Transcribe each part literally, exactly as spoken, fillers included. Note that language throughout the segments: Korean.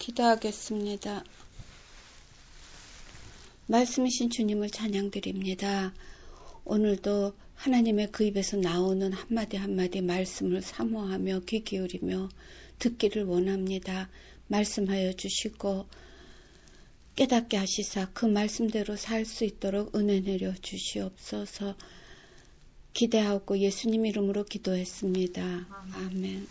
기도하겠습니다. 말씀이신 주님을 찬양드립니다. 오늘도 하나님의 그 입에서 나오는 한마디 한마디 말씀을 사모하며 귀 기울이며 듣기를 원합니다. 말씀하여 주시고 깨닫게 하시사 그 말씀대로 살 수 있도록 은혜 내려 주시옵소서. 기대하고 예수님 이름으로 기도했습니다. 아멘.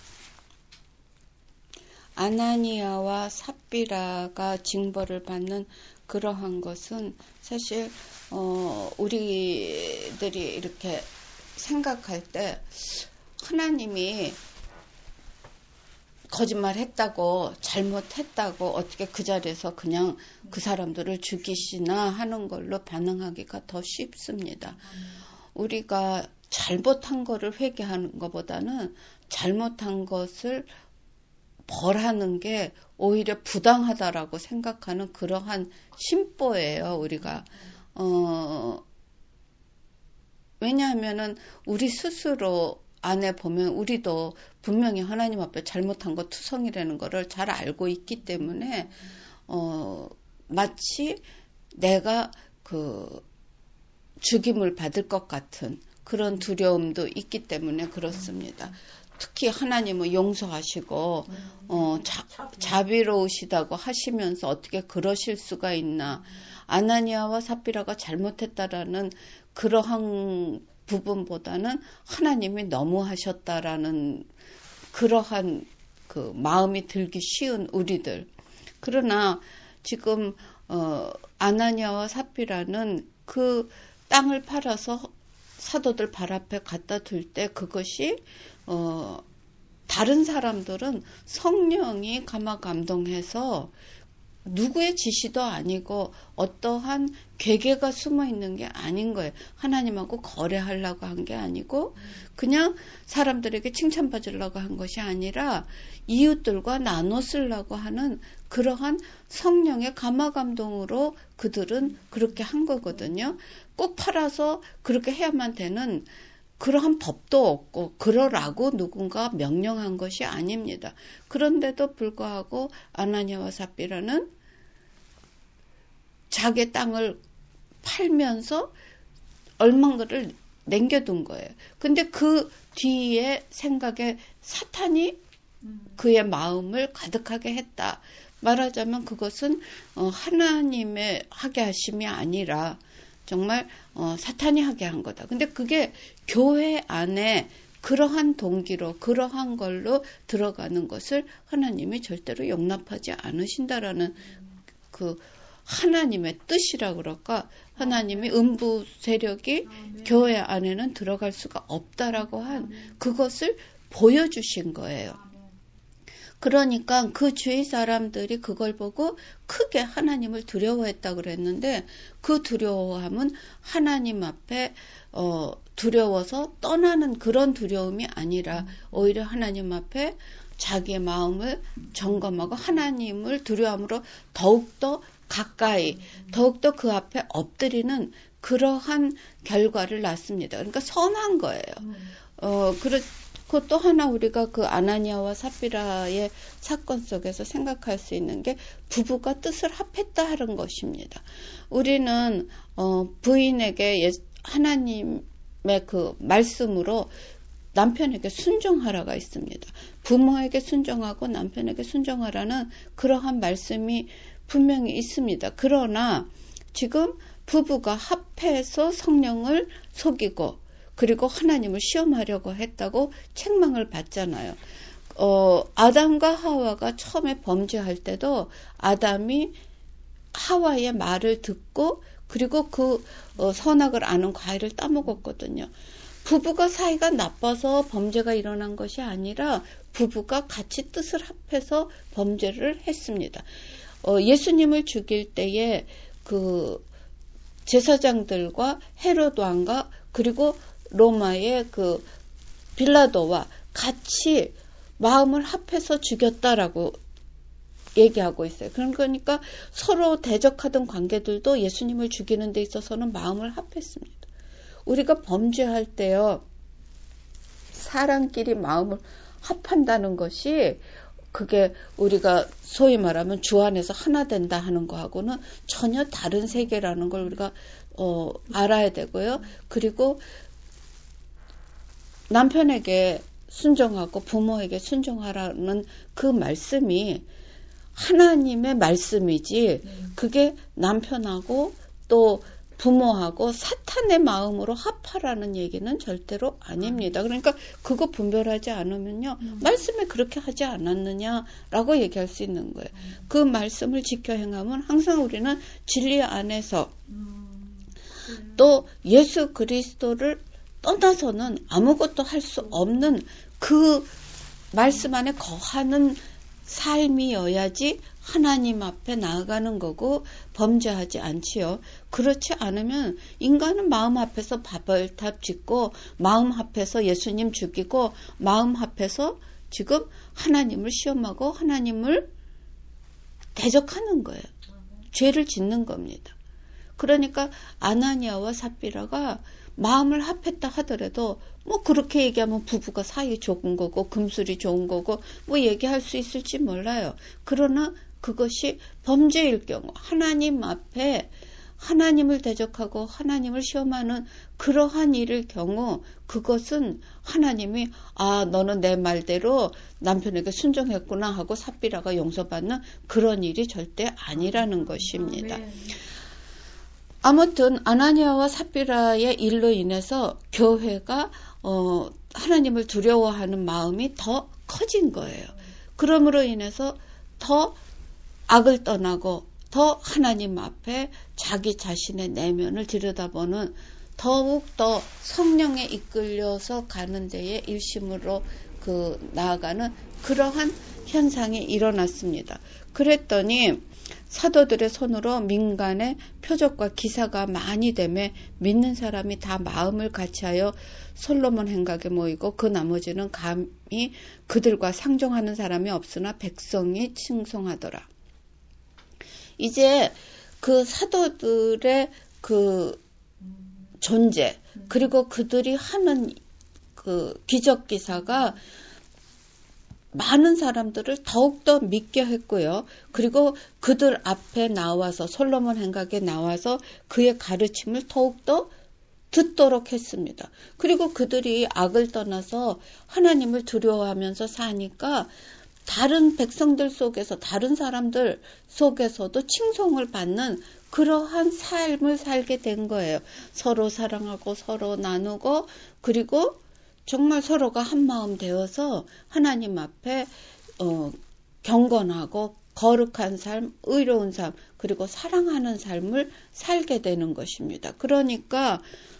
아나니아와 삽비라가 징벌을 받는 그러한 것은 사실 어, 우리들이 이렇게 생각할 때 하나님이 거짓말했다고 잘못했다고 어떻게 그 자리에서 그냥 그 사람들을 죽이시나 하는 걸로 반응하기가 더 쉽습니다. 우리가 잘못한 거를 회개하는 것보다는 잘못한 것을 벌하는 게 오히려 부당하다라고 생각하는 그러한 심보예요, 우리가. 어, 왜냐하면은 우리 스스로 안에 보면 우리도 분명히 하나님 앞에 잘못한 거 투성이라는 거를 잘 알고 있기 때문에, 어, 마치 내가 그 죽임을 받을 것 같은 그런 두려움도 있기 때문에 그렇습니다. 특히 하나님은 용서하시고 어, 자, 자비로우시다고 하시면서 어떻게 그러실 수가 있나. 아나니아와 삽비라가 잘못했다라는 그러한 부분보다는 하나님이 너무하셨다라는 그러한 그 마음이 들기 쉬운 우리들. 그러나 지금 어, 아나니아와 삽비라는 그 땅을 팔아서 사도들 발 앞에 갖다 둘 때 그것이 어, 다른 사람들은 성령이 감화 감동해서 누구의 지시도 아니고 어떠한 계계가 숨어 있는 게 아닌 거예요. 하나님하고 거래하려고 한 게 아니고 그냥 사람들에게 칭찬받으려고 한 것이 아니라 이웃들과 나눠 쓰려고 하는 그러한 성령의 감화 감동으로 그들은 그렇게 한 거거든요. 꼭 팔아서 그렇게 해야만 되는 그러한 법도 없고 그러라고 누군가 명령한 것이 아닙니다. 그런데도 불구하고 아나니아와 삽비라는 자기 땅을 팔면서 얼마인가를 남겨둔 거예요. 근데 그 뒤에 생각에 사탄이 그의 마음을 가득하게 했다. 말하자면 그것은 하나님의 하게 하심이 아니라 정말 어, 사탄이 하게 한 거다. 근데 그게 교회 안에 그러한 동기로 그러한 걸로 들어가는 것을 하나님이 절대로 용납하지 않으신다라는 그 하나님의 뜻이라 그럴까? 하나님이 음부 세력이 교회 안에는 들어갈 수가 없다라고 한 그것을 보여주신 거예요. 그러니까 그 주위 사람들이 그걸 보고 크게 하나님을 두려워했다고 그랬는데 그 두려워함은 하나님 앞에 어, 두려워서 떠나는 그런 두려움이 아니라 오히려 하나님 앞에 자기의 마음을 점검하고 하나님을 두려움으로 더욱더 가까이 더욱더 그 앞에 엎드리는 그러한 결과를 낳습니다. 그러니까 선한 거예요. 어, 그렇 그 또 하나 우리가 그 아나니아와 삽비라의 사건 속에서 생각할 수 있는 게 부부가 뜻을 합했다 하는 것입니다. 우리는 어, 부인에게 하나님의 그 말씀으로 남편에게 순종하라가 있습니다. 부모에게 순종하고 남편에게 순종하라는 그러한 말씀이 분명히 있습니다. 그러나 지금 부부가 합해서 성령을 속이고 그리고 하나님을 시험하려고 했다고 책망을 받잖아요. 어, 아담과 하와가 처음에 범죄할 때도 아담이 하와의 말을 듣고 그리고 그 어, 선악을 아는 과일을 따먹었거든요. 부부가 사이가 나빠서 범죄가 일어난 것이 아니라 부부가 같이 뜻을 합해서 범죄를 했습니다. 어, 예수님을 죽일 때에 그 제사장들과 헤롯 왕과 그리고 로마의 그 빌라도와 같이 마음을 합해서 죽였다라고 얘기하고 있어요. 그러니까 서로 대적하던 관계들도 예수님을 죽이는 데 있어서는 마음을 합했습니다. 우리가 범죄할 때요, 사람끼리 마음을 합한다는 것이 그게 우리가 소위 말하면 주 안에서 하나 된다 하는 거하고는 전혀 다른 세계라는 걸 우리가 어, 알아야 되고요. 그리고 남편에게 순종하고 부모에게 순종하라는 그 말씀이 하나님의 말씀이지 그게 남편하고 또 부모하고 사탄의 마음으로 합하라는 얘기는 절대로 아닙니다. 그러니까 그거 분별하지 않으면요. 음. 말씀에 그렇게 하지 않았느냐라고 얘기할 수 있는 거예요. 음. 그 말씀을 지켜 행하면 항상 우리는 진리 안에서 음. 음. 또 예수 그리스도를 떠나서는 아무것도 할 수 없는 그 말씀 안에 거하는 삶이어야지 하나님 앞에 나아가는 거고 범죄하지 않지요. 그렇지 않으면 인간은 마음 앞에서 바벨탑 짓고 마음 앞에서 예수님 죽이고 마음 앞에서 지금 하나님을 시험하고 하나님을 대적하는 거예요. 죄를 짓는 겁니다. 그러니까 아나니아와 삽비라가 마음을 합했다 하더라도 뭐 그렇게 얘기하면 부부가 사이 좋은 거고 금술이 좋은 거고 뭐 얘기할 수 있을지 몰라요. 그러나 그것이 범죄일 경우 하나님 앞에 하나님을 대적하고 하나님을 시험하는 그러한 일일 경우 그것은 하나님이 아 너는 내 말대로 남편에게 순종했구나 하고 삽비라가 용서받는 그런 일이 절대 아니라는 것입니다. 아무튼 아나니아와 삽비라의 일로 인해서 교회가 어, 하나님을 두려워하는 마음이 더 커진 거예요. 그러므로 인해서 더 악을 떠나고 더 하나님 앞에 자기 자신의 내면을 들여다보는 더욱 더 성령에 이끌려서 가는 데에 일심으로 그 나아가는 그러한 현상이 일어났습니다. 그랬더니 사도들의 손으로 민간의 표적과 기사가 많이 되매 믿는 사람이 다 마음을 같이하여 솔로몬 행각에 모이고 그 나머지는 감히 그들과 상종하는 사람이 없으나 백성이 칭송하더라. 이제 그 사도들의 그 존재 그리고 그들이 하는 그 기적 기사가 많은 사람들을 더욱더 믿게 했고요. 그리고 그들 앞에 나와서 솔로몬 행각에 나와서 그의 가르침을 더욱더 듣도록 했습니다. 그리고 그들이 악을 떠나서 하나님을 두려워하면서 사니까 다른 백성들 속에서 다른 사람들 속에서도 칭송을 받는 그러한 삶을 살게 된 거예요. 서로 사랑하고 서로 나누고 그리고 정말 서로가 한마음 되어서 하나님 앞에 어, 경건하고 거룩한 삶, 의로운 삶, 그리고 사랑하는 삶을 살게 되는 것입니다. 그러니까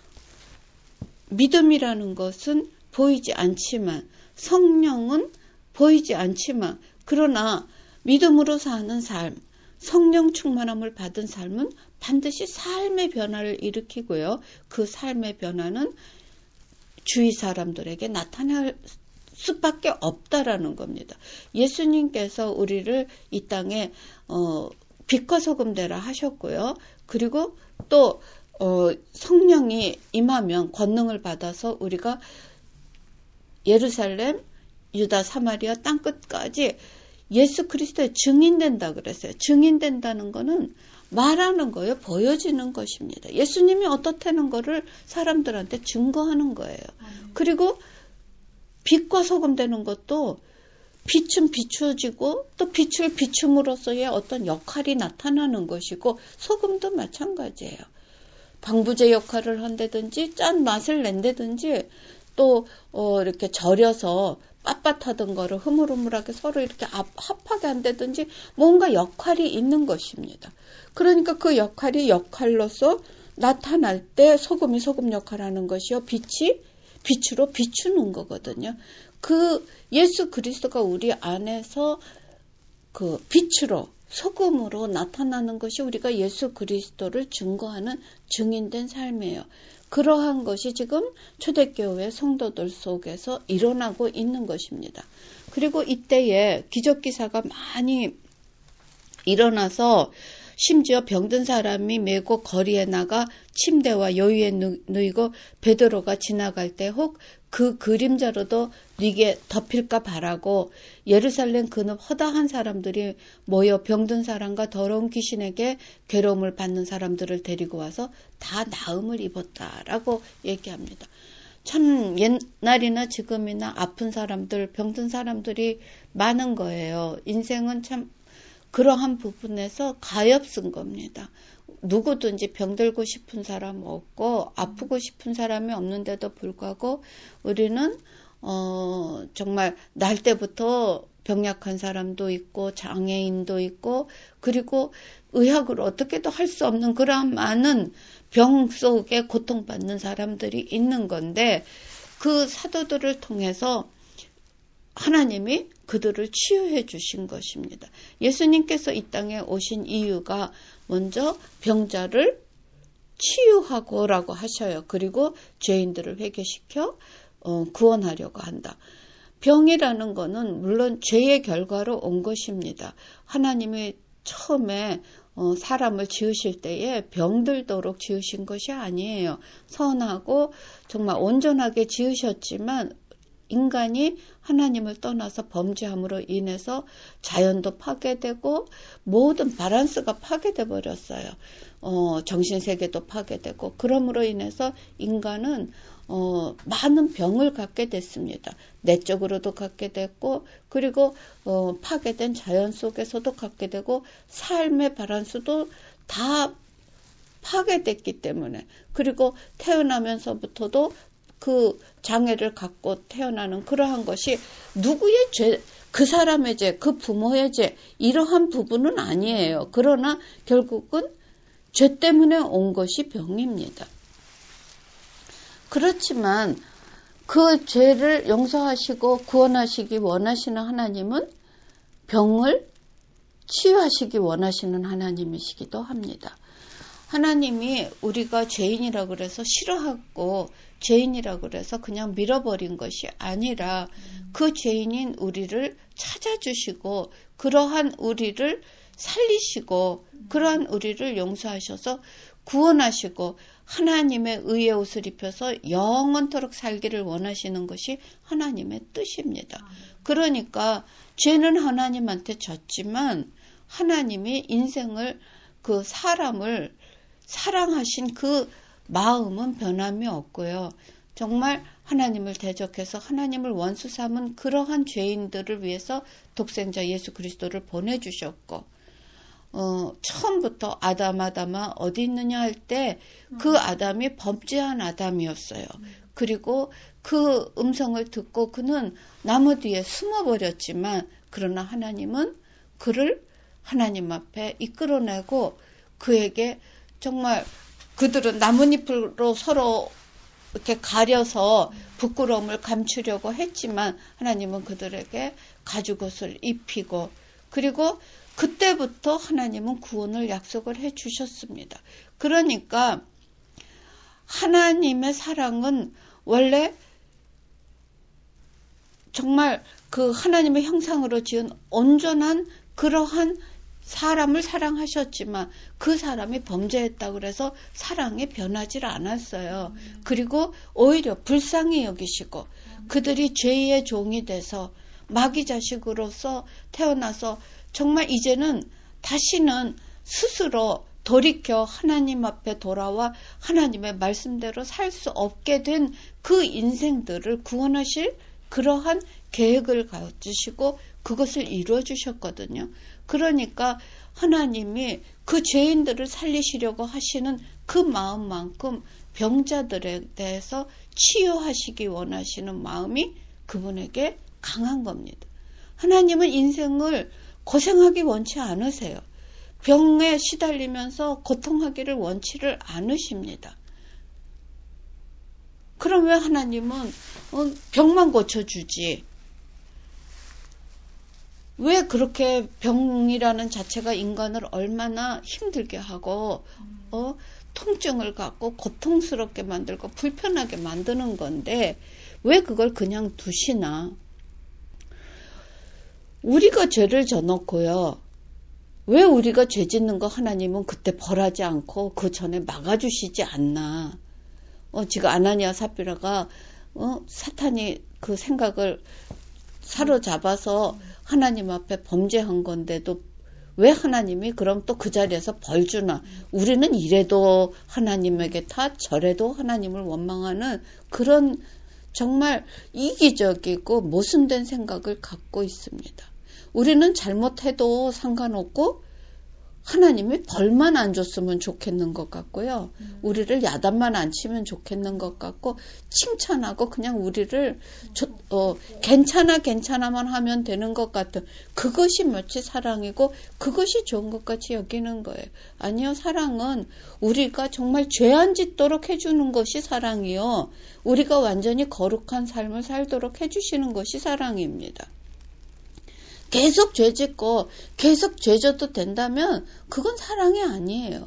믿음이라는 것은 보이지 않지만 성령은 보이지 않지만 그러나 믿음으로 사는 삶, 성령 충만함을 받은 삶은 반드시 삶의 변화를 일으키고요. 그 삶의 변화는 주위 사람들에게 나타날 수밖에 없다라는 겁니다. 예수님께서 우리를 이 땅에 어, 빛과 소금 되라 하셨고요. 그리고 또 어, 성령이 임하면 권능을 받아서 우리가 예루살렘, 유다, 사마리아 땅끝까지 예수 그리스도의 증인된다 그랬어요. 증인된다는 거는 말하는 거예요. 보여지는 것입니다. 예수님이 어떻다는 거를 사람들한테 증거하는 거예요. 그리고 빛과 소금 되는 것도 빛은 비추어지고 또 빛을 비춤으로써의 어떤 역할이 나타나는 것이고 소금도 마찬가지예요. 방부제 역할을 한다든지 짠 맛을 낸다든지 또 어, 이렇게 절여서 빳빳하던 거를 흐물흐물하게 서로 이렇게 합하게 한다든지 뭔가 역할이 있는 것입니다. 그러니까 그 역할이 역할로서 나타날 때 소금이 소금 역할을 하는 것이요. 빛이 빛으로 비추는 거거든요. 그 예수 그리스도가 우리 안에서 그 빛으로 소금으로 나타나는 것이 우리가 예수 그리스도를 증거하는 증인된 삶이에요. 그러한 것이 지금 초대교회 성도들 속에서 일어나고 있는 것입니다. 그리고 이때에 기적기사가 많이 일어나서 심지어 병든 사람이 메고 거리에 나가 침대와 여위에 누이고 베드로가 지나갈 때 혹 그 그림자로도 네게 덮일까 바라고 예루살렘 근읍 허다한 사람들이 모여 병든 사람과 더러운 귀신에게 괴로움을 받는 사람들을 데리고 와서 다 나음을 입었다라고 얘기합니다. 참 옛날이나 지금이나 아픈 사람들, 병든 사람들이 많은 거예요. 인생은 참 그러한 부분에서 가엾은 겁니다. 누구든지 병들고 싶은 사람 없고 아프고 싶은 사람이 없는데도 불구하고 우리는 어, 정말 날 때부터 병약한 사람도 있고 장애인도 있고 그리고 의학으로 어떻게도 할 수 없는 그러한 많은 병 속에 고통받는 사람들이 있는 건데 그 사도들을 통해서 하나님이 그들을 치유해 주신 것입니다. 예수님께서 이 땅에 오신 이유가 먼저 병자를 치유하고라고 하셔요. 그리고 죄인들을 회개시켜 어, 구원하려고 한다. 병이라는 거는 물론 죄의 결과로 온 것입니다. 하나님이 처음에 어, 사람을 지으실 때에 병들도록 지으신 것이 아니에요. 선하고 정말 온전하게 지으셨지만 인간이 하나님을 떠나서 범죄함으로 인해서 자연도 파괴되고 모든 바란스가 파괴돼 버렸어요. 어, 정신세계도 파괴되고 그러므로 인해서 인간은 어, 많은 병을 갖게 됐습니다. 내적으로도 갖게 됐고 그리고 어, 파괴된 자연 속에서도 갖게 되고 삶의 바란스도 다 파괴됐기 때문에 그리고 태어나면서부터도 그 장애를 갖고 태어나는 그러한 것이 누구의 죄, 그 사람의 죄, 그 부모의 죄 이러한 부분은 아니에요. 그러나 결국은 죄 때문에 온 것이 병입니다. 그렇지만 그 죄를 용서하시고 구원하시기 원하시는 하나님은 병을 치유하시기 원하시는 하나님이시기도 합니다. 하나님이 우리가 죄인이라 그래서 싫어하고 죄인이라 그래서 그냥 밀어버린 것이 아니라 그 죄인인 우리를 찾아주시고 그러한 우리를 살리시고 그러한 우리를 용서하셔서 구원하시고 하나님의 의의 옷을 입혀서 영원토록 살기를 원하시는 것이 하나님의 뜻입니다. 그러니까 죄는 하나님한테 졌지만 하나님이 인생을 그 사람을 사랑하신 그 마음은 변함이 없고요. 정말 하나님을 대적해서 하나님을 원수 삼은 그러한 죄인들을 위해서 독생자 예수 그리스도를 보내주셨고 어, 처음부터 아담 아담아 어디 있느냐 할 때 그 아담이 범죄한 아담이었어요. 그리고 그 음성을 듣고 그는 나무 뒤에 숨어버렸지만 그러나 하나님은 그를 하나님 앞에 이끌어내고 그에게 정말 그들은 나뭇잎으로 서로 이렇게 가려서 부끄러움을 감추려고 했지만 하나님은 그들에게 가죽옷을 입히고 그리고 그때부터 하나님은 구원을 약속을 해 주셨습니다. 그러니까 하나님의 사랑은 원래 정말 그 하나님의 형상으로 지은 온전한 그러한 사람을 사랑하셨지만 그 사람이 범죄했다고 그래서 사랑이 변하지 않았어요. 그리고 오히려 불쌍히 여기시고 그들이 죄의 종이 돼서 마귀 자식으로서 태어나서 정말 이제는 다시는 스스로 돌이켜 하나님 앞에 돌아와 하나님의 말씀대로 살 수 없게 된 그 인생들을 구원하실 그러한 계획을 가지시고 그것을 이루어 주셨거든요. 그러니까 하나님이 그 죄인들을 살리시려고 하시는 그 마음만큼 병자들에 대해서 치유하시기 원하시는 마음이 그분에게 강한 겁니다. 하나님은 인생을 고생하기 원치 않으세요. 병에 시달리면서 고통하기를 원치를 않으십니다. 그럼 왜 하나님은 병만 고쳐주지? 왜 그렇게 병이라는 자체가 인간을 얼마나 힘들게 하고 어, 통증을 갖고 고통스럽게 만들고 불편하게 만드는 건데 왜 그걸 그냥 두시나? 우리가 죄를 져놓고요. 왜 우리가 죄 짓는 거 하나님은 그때 벌하지 않고 그 전에 막아주시지 않나. 어, 지금 아나니아 삽비라가 어, 사탄이 그 생각을 사로잡아서 하나님 앞에 범죄한 건데도 왜 하나님이 그럼 또 그 자리에서 벌 주나. 우리는 이래도 하나님에게 탓, 저래도 하나님을 원망하는 그런 정말 이기적이고 모순된 생각을 갖고 있습니다. 우리는 잘못해도 상관없고 하나님이 벌만 안 줬으면 좋겠는 것 같고요. 음. 우리를 야단만 안 치면 좋겠는 것 같고 칭찬하고 그냥 우리를 조, 어, 괜찮아 괜찮아만 하면 되는 것 같은 그것이 마치 사랑이고 그것이 좋은 것 같이 여기는 거예요. 아니요. 사랑은 우리가 정말 죄 안 짓도록 해주는 것이 사랑이요. 우리가 완전히 거룩한 삶을 살도록 해주시는 것이 사랑입니다. 계속 죄 짓고 계속 죄 져도 된다면 그건 사랑이 아니에요.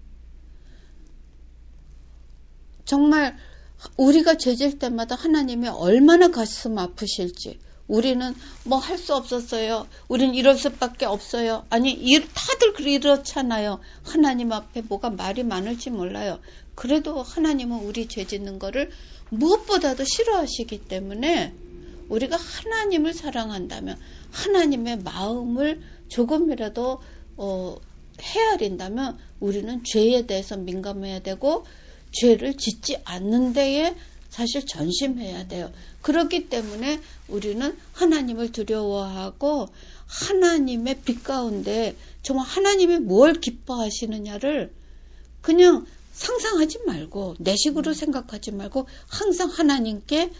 정말 우리가 죄 질 때마다 하나님이 얼마나 가슴 아프실지. 우리는 뭐 할 수 없었어요. 우린 이럴 수밖에 없어요. 아니 다들 이렇잖아요. 하나님 앞에 뭐가 말이 많을지 몰라요. 그래도 하나님은 우리 죄 짓는 거를 무엇보다도 싫어하시기 때문에 우리가 하나님을 사랑한다면 하나님의 마음을 조금이라도 어, 헤아린다면 우리는 죄에 대해서 민감해야 되고 죄를 짓지 않는 데에 사실 전심해야 돼요. 그렇기 때문에 우리는 하나님을 두려워하고 하나님의 빛 가운데 정말 하나님이 뭘 기뻐하시느냐를 그냥 상상하지 말고 내 식으로 생각하지 말고 항상 하나님께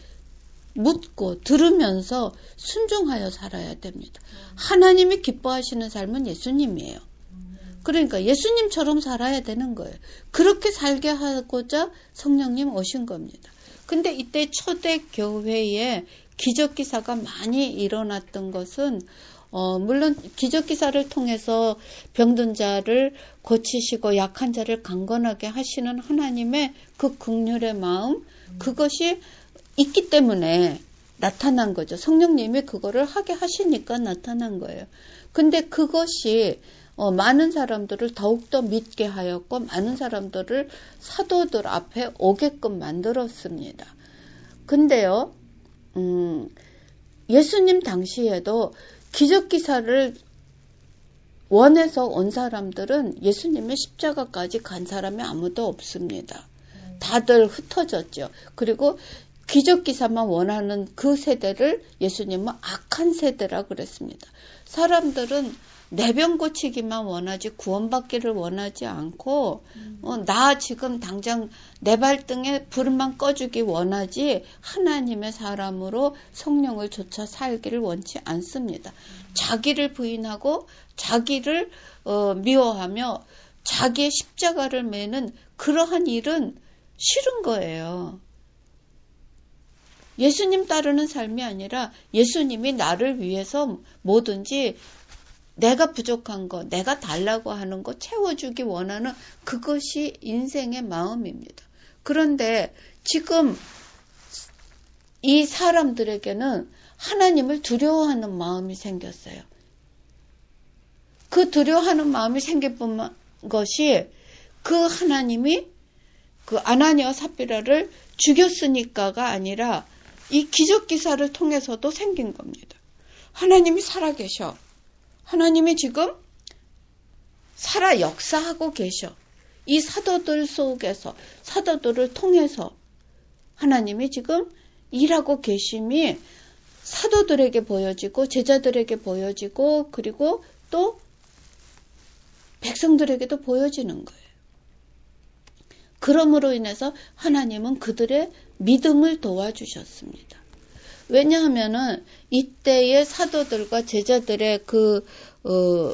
묻고 들으면서 순종하여 살아야 됩니다. 하나님이 기뻐하시는 삶은 예수님이에요. 그러니까 예수님처럼 살아야 되는 거예요. 그렇게 살게 하고자 성령님 오신 겁니다. 근데 이때 초대 교회에 기적기사가 많이 일어났던 것은 어, 물론 기적기사를 통해서 병든 자를 고치시고 약한 자를 강건하게 하시는 하나님의 그 긍휼의 마음, 그것이 있기 때문에 나타난 거죠. 성령님이 그거를 하게 하시니까 나타난 거예요. 근데 그것이 어, 많은 사람들을 더욱더 믿게 하였고 많은 사람들을 사도들 앞에 오게끔 만들었습니다. 근데요, 음, 예수님 당시에도 기적기사를 원해서 온 사람들은 예수님의 십자가까지 간 사람이 아무도 없습니다. 다들 흩어졌죠. 그리고 기적기사만 원하는 그 세대를 예수님은 악한 세대라 그랬습니다. 사람들은 내 병 고치기만 원하지 구원받기를 원하지 않고 음. 어, 나 지금 당장 내 발등에 불만 꺼주기 원하지 하나님의 사람으로 성령을 좇아 살기를 원치 않습니다. 음. 자기를 부인하고 자기를 어, 미워하며 자기의 십자가를 매는 그러한 일은 싫은 거예요. 예수님 따르는 삶이 아니라 예수님이 나를 위해서 뭐든지 내가 부족한 거, 내가 달라고 하는 거 채워주기 원하는 그것이 인생의 마음입니다. 그런데 지금 이 사람들에게는 하나님을 두려워하는 마음이 생겼어요. 그 두려워하는 마음이 생긴 것이 그 하나님이 그 아나니아 삽비라를 죽였으니까가 아니라 이 기적기사를 통해서도 생긴 겁니다. 하나님이 살아계셔. 하나님이 지금 살아 역사하고 계셔. 이 사도들 속에서, 사도들을 통해서 하나님이 지금 일하고 계심이 사도들에게 보여지고 제자들에게 보여지고 그리고 또 백성들에게도 보여지는 거예요. 그러므로 인해서 하나님은 그들의 믿음을 도와주셨습니다. 왜냐하면은 이때의 사도들과 제자들의 그 어,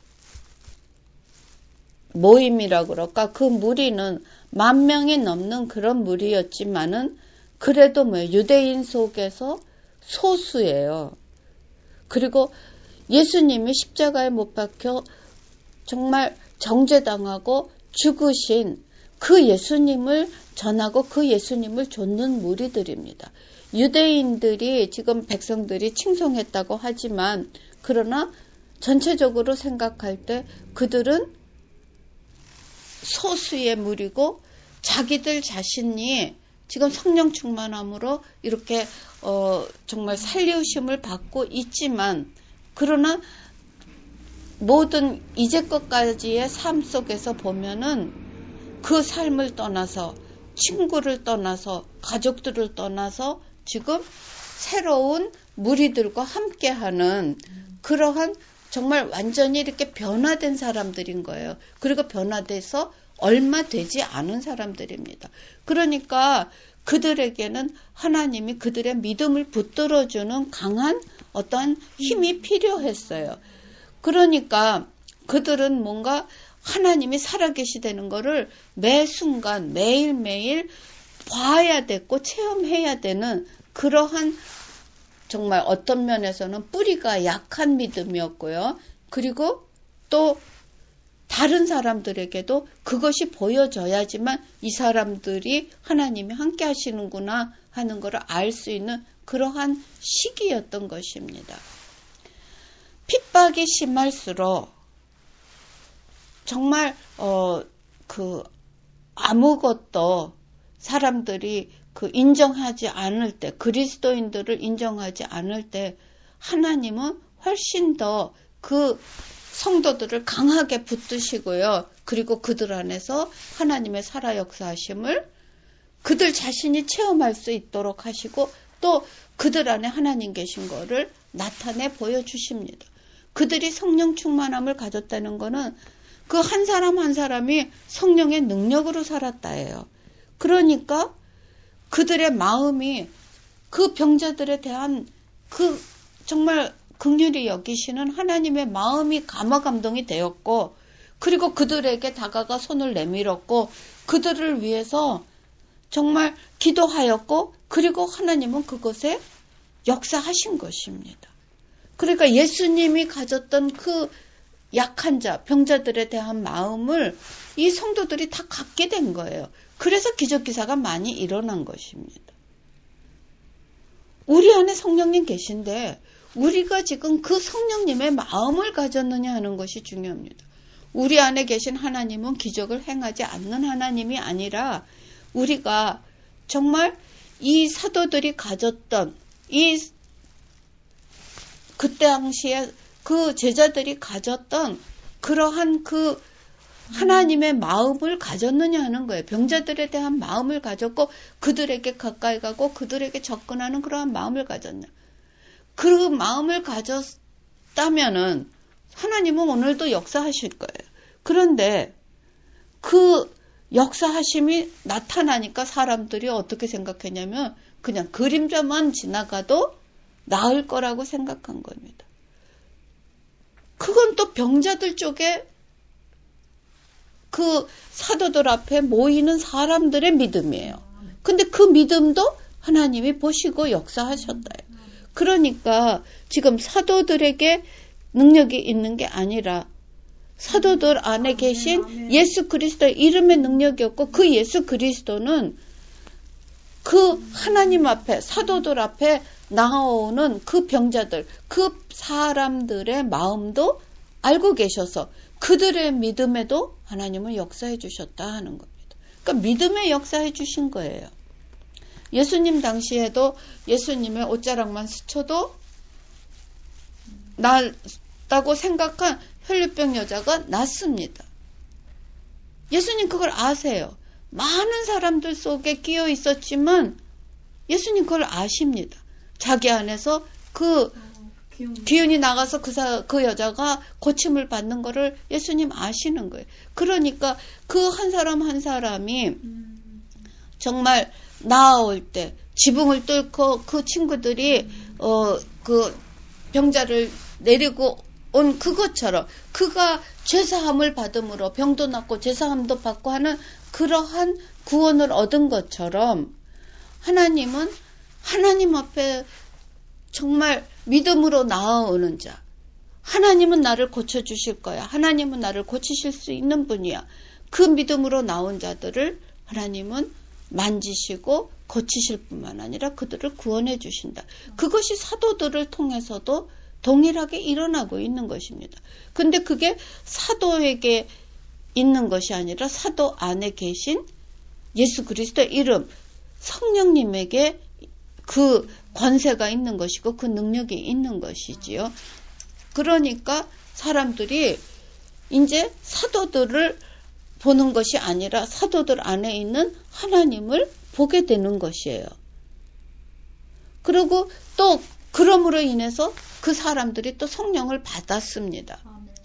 모임이라 그럴까 그 무리는 만 명이 넘는 그런 무리였지만은 그래도 뭐 유대인 속에서 소수예요. 그리고 예수님이 십자가에 못 박혀 정말 정죄당하고 죽으신 그 예수님을 전하고 그 예수님을 좇는 무리들입니다. 유대인들이 지금 백성들이 칭송했다고 하지만 그러나 전체적으로 생각할 때 그들은 소수의 무리고 자기들 자신이 지금 성령 충만함으로 이렇게 어, 정말 살리우심을 받고 있지만 그러나 모든 이제껏까지의 삶 속에서 보면은 그 삶을 떠나서 친구를 떠나서 가족들을 떠나서 지금 새로운 무리들과 함께하는 그러한 정말 완전히 이렇게 변화된 사람들인 거예요. 그리고 변화돼서 얼마 되지 않은 사람들입니다. 그러니까 그들에게는 하나님이 그들의 믿음을 붙들어주는 강한 어떤 힘이 필요했어요. 그러니까 그들은 뭔가 하나님이 살아계시다는 거를 매 순간 매일매일 봐야 됐고 체험해야 되는 그러한 정말 어떤 면에서는 뿌리가 약한 믿음이었고요. 그리고 또 다른 사람들에게도 그것이 보여져야지만 이 사람들이 하나님이 함께 하시는구나 하는 것을 알 수 있는 그러한 시기였던 것입니다. 핍박이 심할수록 정말 어, 그 아무것도 사람들이 그 인정하지 않을 때, 그리스도인들을 인정하지 않을 때 하나님은 훨씬 더 그 성도들을 강하게 붙드시고요. 그리고 그들 안에서 하나님의 살아 역사하심을 그들 자신이 체험할 수 있도록 하시고 또 그들 안에 하나님 계신 거를 나타내 보여주십니다. 그들이 성령 충만함을 가졌다는 거는 그 한 사람 한 사람이 성령의 능력으로 살았다예요. 그러니까 그들의 마음이 그 병자들에 대한 그 정말 긍휼히 여기시는 하나님의 마음이 감화감동이 되었고 그리고 그들에게 다가가 손을 내밀었고 그들을 위해서 정말 기도하였고 그리고 하나님은 그것에 역사하신 것입니다. 그러니까 예수님이 가졌던 그 약한 자, 병자들에 대한 마음을 이 성도들이 다 갖게 된 거예요. 그래서 기적기사가 많이 일어난 것입니다. 우리 안에 성령님 계신데 우리가 지금 그 성령님의 마음을 가졌느냐 하는 것이 중요합니다. 우리 안에 계신 하나님은 기적을 행하지 않는 하나님이 아니라 우리가 정말 이 사도들이 가졌던 이 그때 당시에 그 제자들이 가졌던 그러한 그 하나님의 마음을 가졌느냐 하는 거예요. 병자들에 대한 마음을 가졌고 그들에게 가까이 가고 그들에게 접근하는 그러한 마음을 가졌냐. 그 마음을 가졌다면은 하나님은 오늘도 역사하실 거예요. 그런데 그 역사하심이 나타나니까 사람들이 어떻게 생각했냐면 그냥 그림자만 지나가도 나을 거라고 생각한 겁니다. 그건 또 병자들 쪽에 그 사도들 앞에 모이는 사람들의 믿음이에요. 근데 그 믿음도 하나님이 보시고 역사하셨다. 그러니까 지금 사도들에게 능력이 있는 게 아니라 사도들 안에 계신 예수 그리스도의 이름의 능력이었고 그 예수 그리스도는 그 하나님 앞에 사도들 앞에 나오는 그 병자들, 그 사람들의 마음도 알고 계셔서 그들의 믿음에도 하나님은 역사해 주셨다 하는 겁니다. 그러니까 믿음에 역사해 주신 거예요. 예수님 당시에도 예수님의 옷자락만 스쳐도 낫다고 생각한 혈류병 여자가 낫습니다. 예수님 그걸 아세요. 많은 사람들 속에 끼어 있었지만 예수님 그걸 아십니다. 자기 안에서 그 기운이 나가서 그, 사, 그 여자가 고침을 받는 거를 예수님 아시는 거예요. 그러니까 그 한 사람 한 사람이 정말 나아올 때 지붕을 뚫고 그 친구들이 어, 그 병자를 내리고 온 그것처럼 그가 죄사함을 받음으로 병도 낫고 죄사함도 받고 하는 그러한 구원을 얻은 것처럼 하나님은 하나님 앞에 정말 믿음으로 나아오는 자, 하나님은 나를 고쳐주실 거야. 하나님은 나를 고치실 수 있는 분이야. 그 믿음으로 나온 자들을 하나님은 만지시고 고치실 뿐만 아니라 그들을 구원해 주신다. 그것이 사도들을 통해서도 동일하게 일어나고 있는 것입니다. 근데 그게 사도에게 있는 것이 아니라 사도 안에 계신 예수 그리스도의 이름, 성령님에게 그 권세가 있는 것이고 그 능력이 있는 것이지요. 그러니까 사람들이 이제 사도들을 보는 것이 아니라 사도들 안에 있는 하나님을 보게 되는 것이에요. 그리고 또 그럼으로 인해서 그 사람들이 또 성령을 받았습니다.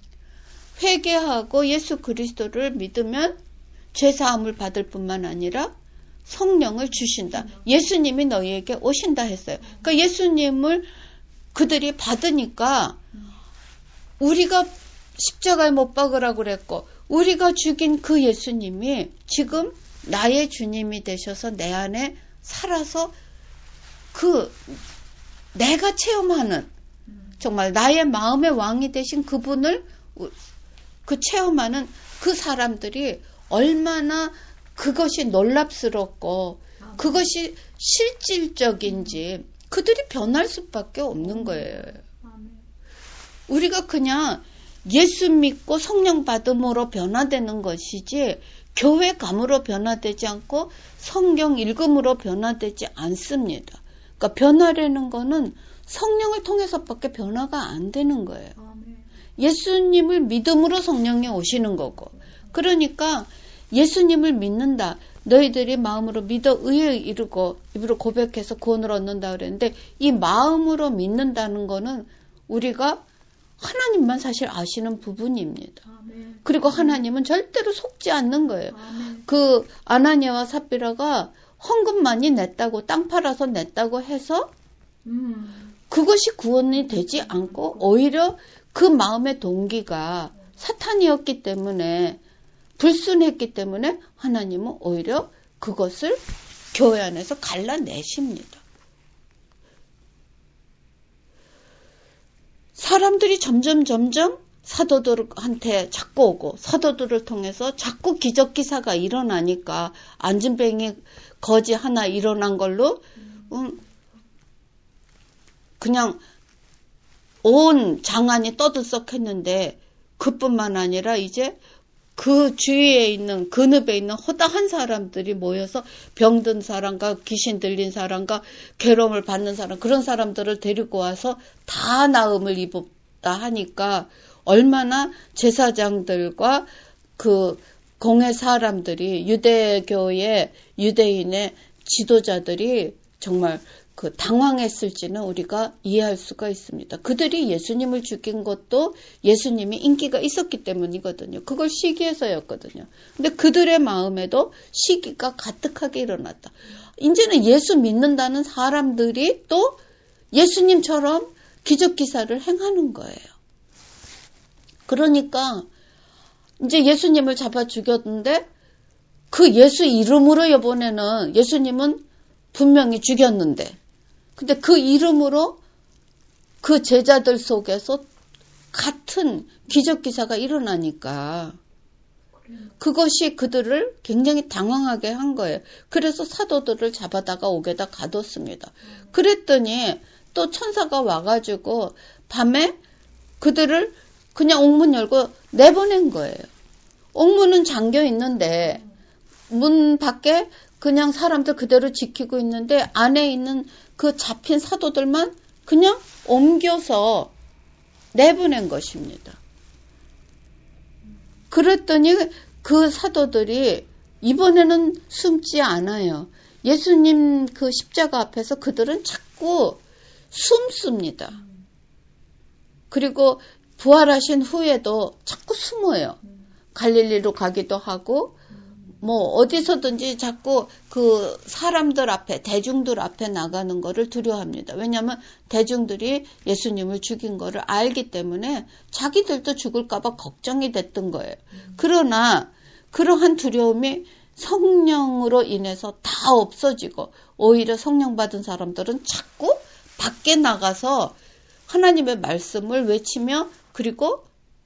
회개하고 예수 그리스도를 믿으면 죄사함을 받을 뿐만 아니라 성령을 주신다. 예수님이 너희에게 오신다 했어요. 그러니까 예수님을 그들이 받으니까 우리가 십자가에 못 박으라고 그랬고 우리가 죽인 그 예수님이 지금 나의 주님이 되셔서 내 안에 살아서 그 내가 체험하는 정말 나의 마음의 왕이 되신 그분을 그 체험하는 그 사람들이 얼마나 그것이 놀랍스럽고 그것이 실질적인지 그들이 변할 수밖에 없는 거예요. 우리가 그냥 예수 믿고 성령 받음으로 변화되는 것이지 교회 감으로 변화되지 않고 성경 읽음으로 변화되지 않습니다. 그러니까 변화라는 거는 성령을 통해서밖에 변화가 안 되는 거예요. 예수님을 믿음으로 성령이 오시는 거고 그러니까 예수님을 믿는다. 너희들이 마음으로 믿어 의에 이르고 입으로 고백해서 구원을 얻는다 그랬는데 이 마음으로 믿는다는 거는 우리가 하나님만 사실 아시는 부분입니다. 아멘. 그리고 하나님은 절대로 속지 않는 거예요. 아멘. 그 아나니아와 삽비라가 헌금 많이 냈다고 땅 팔아서 냈다고 해서 음. 그것이 구원이 되지 않고 오히려 그 마음의 동기가 사탄이었기 때문에 불순했기 때문에 하나님은 오히려 그것을 교회 안에서 갈라내십니다. 사람들이 점점 점점 사도들한테 자꾸 오고 사도들을 통해서 자꾸 기적기사가 일어나니까 안진뱅이 거지 하나 일어난 걸로 음, 그냥 온 장안이 떠들썩했는데 그뿐만 아니라 이제 그 주위에 있는 그 늪에 있는 허다한 사람들이 모여서 병든 사람과 귀신 들린 사람과 괴로움을 받는 사람 그런 사람들을 데리고 와서 다 나음을 입었다 하니까 얼마나 제사장들과 그 공회 사람들이 유대교의 유대인의 지도자들이 정말 그 당황했을지는 우리가 이해할 수가 있습니다. 그들이 예수님을 죽인 것도 예수님이 인기가 있었기 때문이거든요. 그걸 시기해서였거든요. 근데 그들의 마음에도 시기가 가득하게 일어났다. 이제는 예수 믿는다는 사람들이 또 예수님처럼 기적기사를 행하는 거예요. 그러니까 이제 예수님을 잡아 죽였는데 그 예수 이름으로 이번에는 예수님은 분명히 죽였는데 근데 그 이름으로 그 제자들 속에서 같은 기적기사가 일어나니까 그것이 그들을 굉장히 당황하게 한 거예요. 그래서 사도들을 잡아다가 옥에다 가뒀습니다. 그랬더니 또 천사가 와가지고 밤에 그들을 그냥 옥문 열고 내보낸 거예요. 옥문은 잠겨 있는데 문 밖에 그냥 사람들 그대로 지키고 있는데 안에 있는 그 잡힌 사도들만 그냥 옮겨서 내보낸 것입니다. 그랬더니 그 사도들이 이번에는 숨지 않아요. 예수님 그 십자가 앞에서 그들은 자꾸 숨습니다. 그리고 부활하신 후에도 자꾸 숨어요. 갈릴리로 가기도 하고 뭐 어디서든지 자꾸 그 사람들 앞에 대중들 앞에 나가는 거를 두려워합니다. 왜냐하면 대중들이 예수님을 죽인 거를 알기 때문에 자기들도 죽을까 봐 걱정이 됐던 거예요. 그러나 그러한 두려움이 성령으로 인해서 다 없어지고 오히려 성령 받은 사람들은 자꾸 밖에 나가서 하나님의 말씀을 외치며 그리고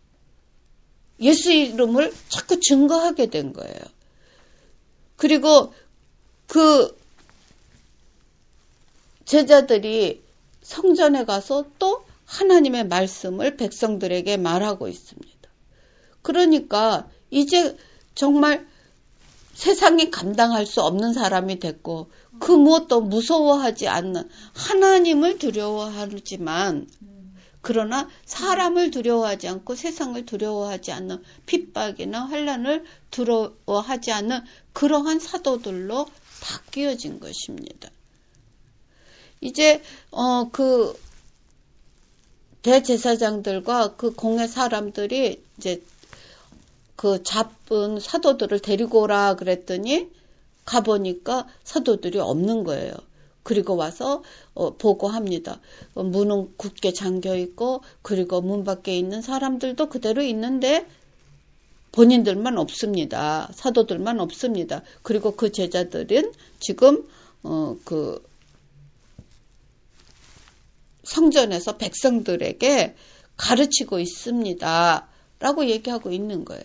예수 이름을 자꾸 증거하게 된 거예요. 그리고 그 제자들이 성전에 가서 또 하나님의 말씀을 백성들에게 말하고 있습니다. 그러니까 이제 정말 세상이 감당할 수 없는 사람이 됐고 그 무엇도 무서워하지 않는, 하나님을 두려워하지만 그러나 사람을 두려워하지 않고 세상을 두려워하지 않는, 핍박이나 환난을 두려워하지 않는 그러한 사도들로 바뀌어진 것입니다. 이제 어, 그 대제사장들과 그 공회 사람들이 이제 그 잡은 사도들을 데리고 오라 그랬더니 가보니까 사도들이 없는 거예요. 그리고 와서 어, 보고합니다. 어, 문은 굳게 잠겨 있고 그리고 문 밖에 있는 사람들도 그대로 있는데 본인들만 없습니다. 사도들만 없습니다. 그리고 그 제자들은 지금 어, 그 성전에서 백성들에게 가르치고 있습니다. 라고 얘기하고 있는 거예요.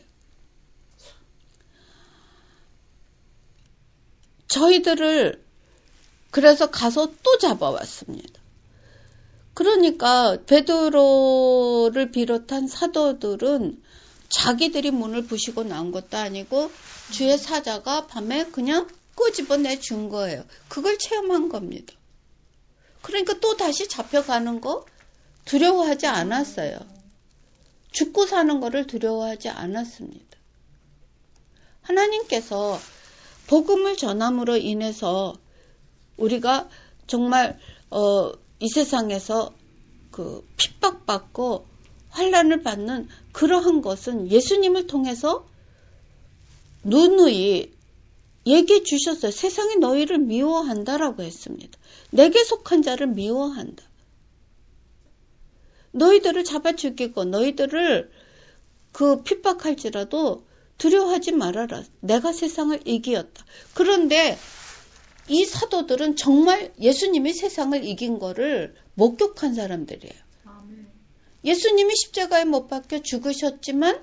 저희들을 그래서 가서 또 잡아왔습니다. 그러니까 베드로를 비롯한 사도들은 자기들이 문을 부시고 나온 것도 아니고 주의 사자가 밤에 그냥 꼬집어내 준 거예요. 그걸 체험한 겁니다. 그러니까 또 다시 잡혀가는 거 두려워하지 않았어요. 죽고 사는 거를 두려워하지 않았습니다. 하나님께서 복음을 전함으로 인해서 우리가 정말 어, 이 세상에서 그 핍박받고 환난을 받는 그러한 것은 예수님을 통해서 누누이 얘기해 주셨어요. 세상이 너희를 미워한다라고 했습니다. 내게 속한 자를 미워한다. 너희들을 잡아 죽이고 너희들을 그 핍박할지라도 두려워하지 말아라. 내가 세상을 이기었다. 그런데 이 사도들은 정말 예수님이 세상을 이긴 거를 목격한 사람들이에요. 아멘. 예수님이 십자가에 못 박혀 죽으셨지만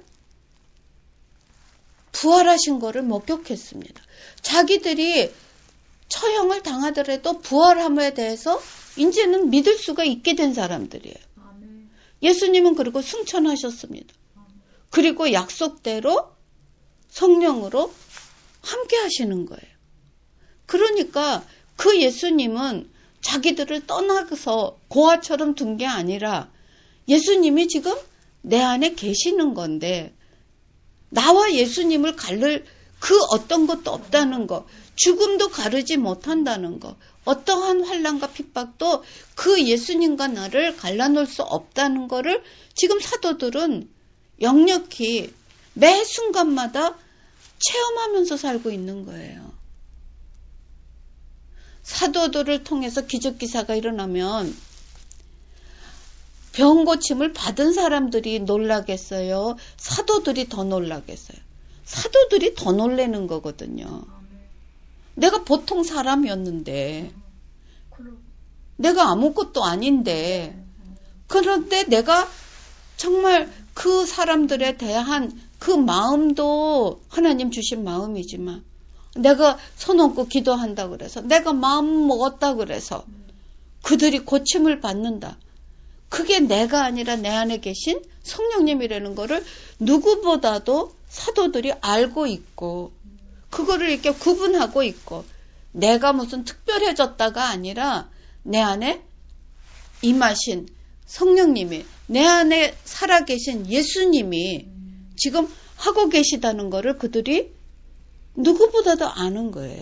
부활하신 거를 목격했습니다. 자기들이 처형을 당하더라도 부활함에 대해서 이제는 믿을 수가 있게 된 사람들이에요. 아멘. 예수님은 그리고 승천하셨습니다. 아멘. 그리고 약속대로 성령으로 함께 하시는 거예요. 그러니까 그 예수님은 자기들을 떠나서 고아처럼 둔 게 아니라 예수님이 지금 내 안에 계시는 건데 나와 예수님을 가를 그 어떤 것도 없다는 거, 죽음도 가르지 못한다는 거, 어떠한 환난과 핍박도 그 예수님과 나를 갈라놓을 수 없다는 거를 지금 사도들은 역력히 매 순간마다 체험하면서 살고 있는 거예요. 사도들을 통해서 기적기사가 일어나면 병 고침을 받은 사람들이 놀라겠어요? 사도들이 더 놀라겠어요? 사도들이 더 놀라는 거거든요. 내가 보통 사람이었는데 내가 아무것도 아닌데 그런데 내가 정말 그 사람들에 대한 그 마음도 하나님 주신 마음이지만 내가 손 얹고 기도한다 그래서 내가 마음 먹었다 그래서 그들이 고침을 받는다. 그게 내가 아니라 내 안에 계신 성령님이라는 거를 누구보다도 사도들이 알고 있고 그거를 이렇게 구분하고 있고 내가 무슨 특별해졌다가 아니라 내 안에 임하신 성령님이 내 안에 살아계신 예수님이 지금 하고 계시다는 거를 그들이 누구보다도 아는 거예요.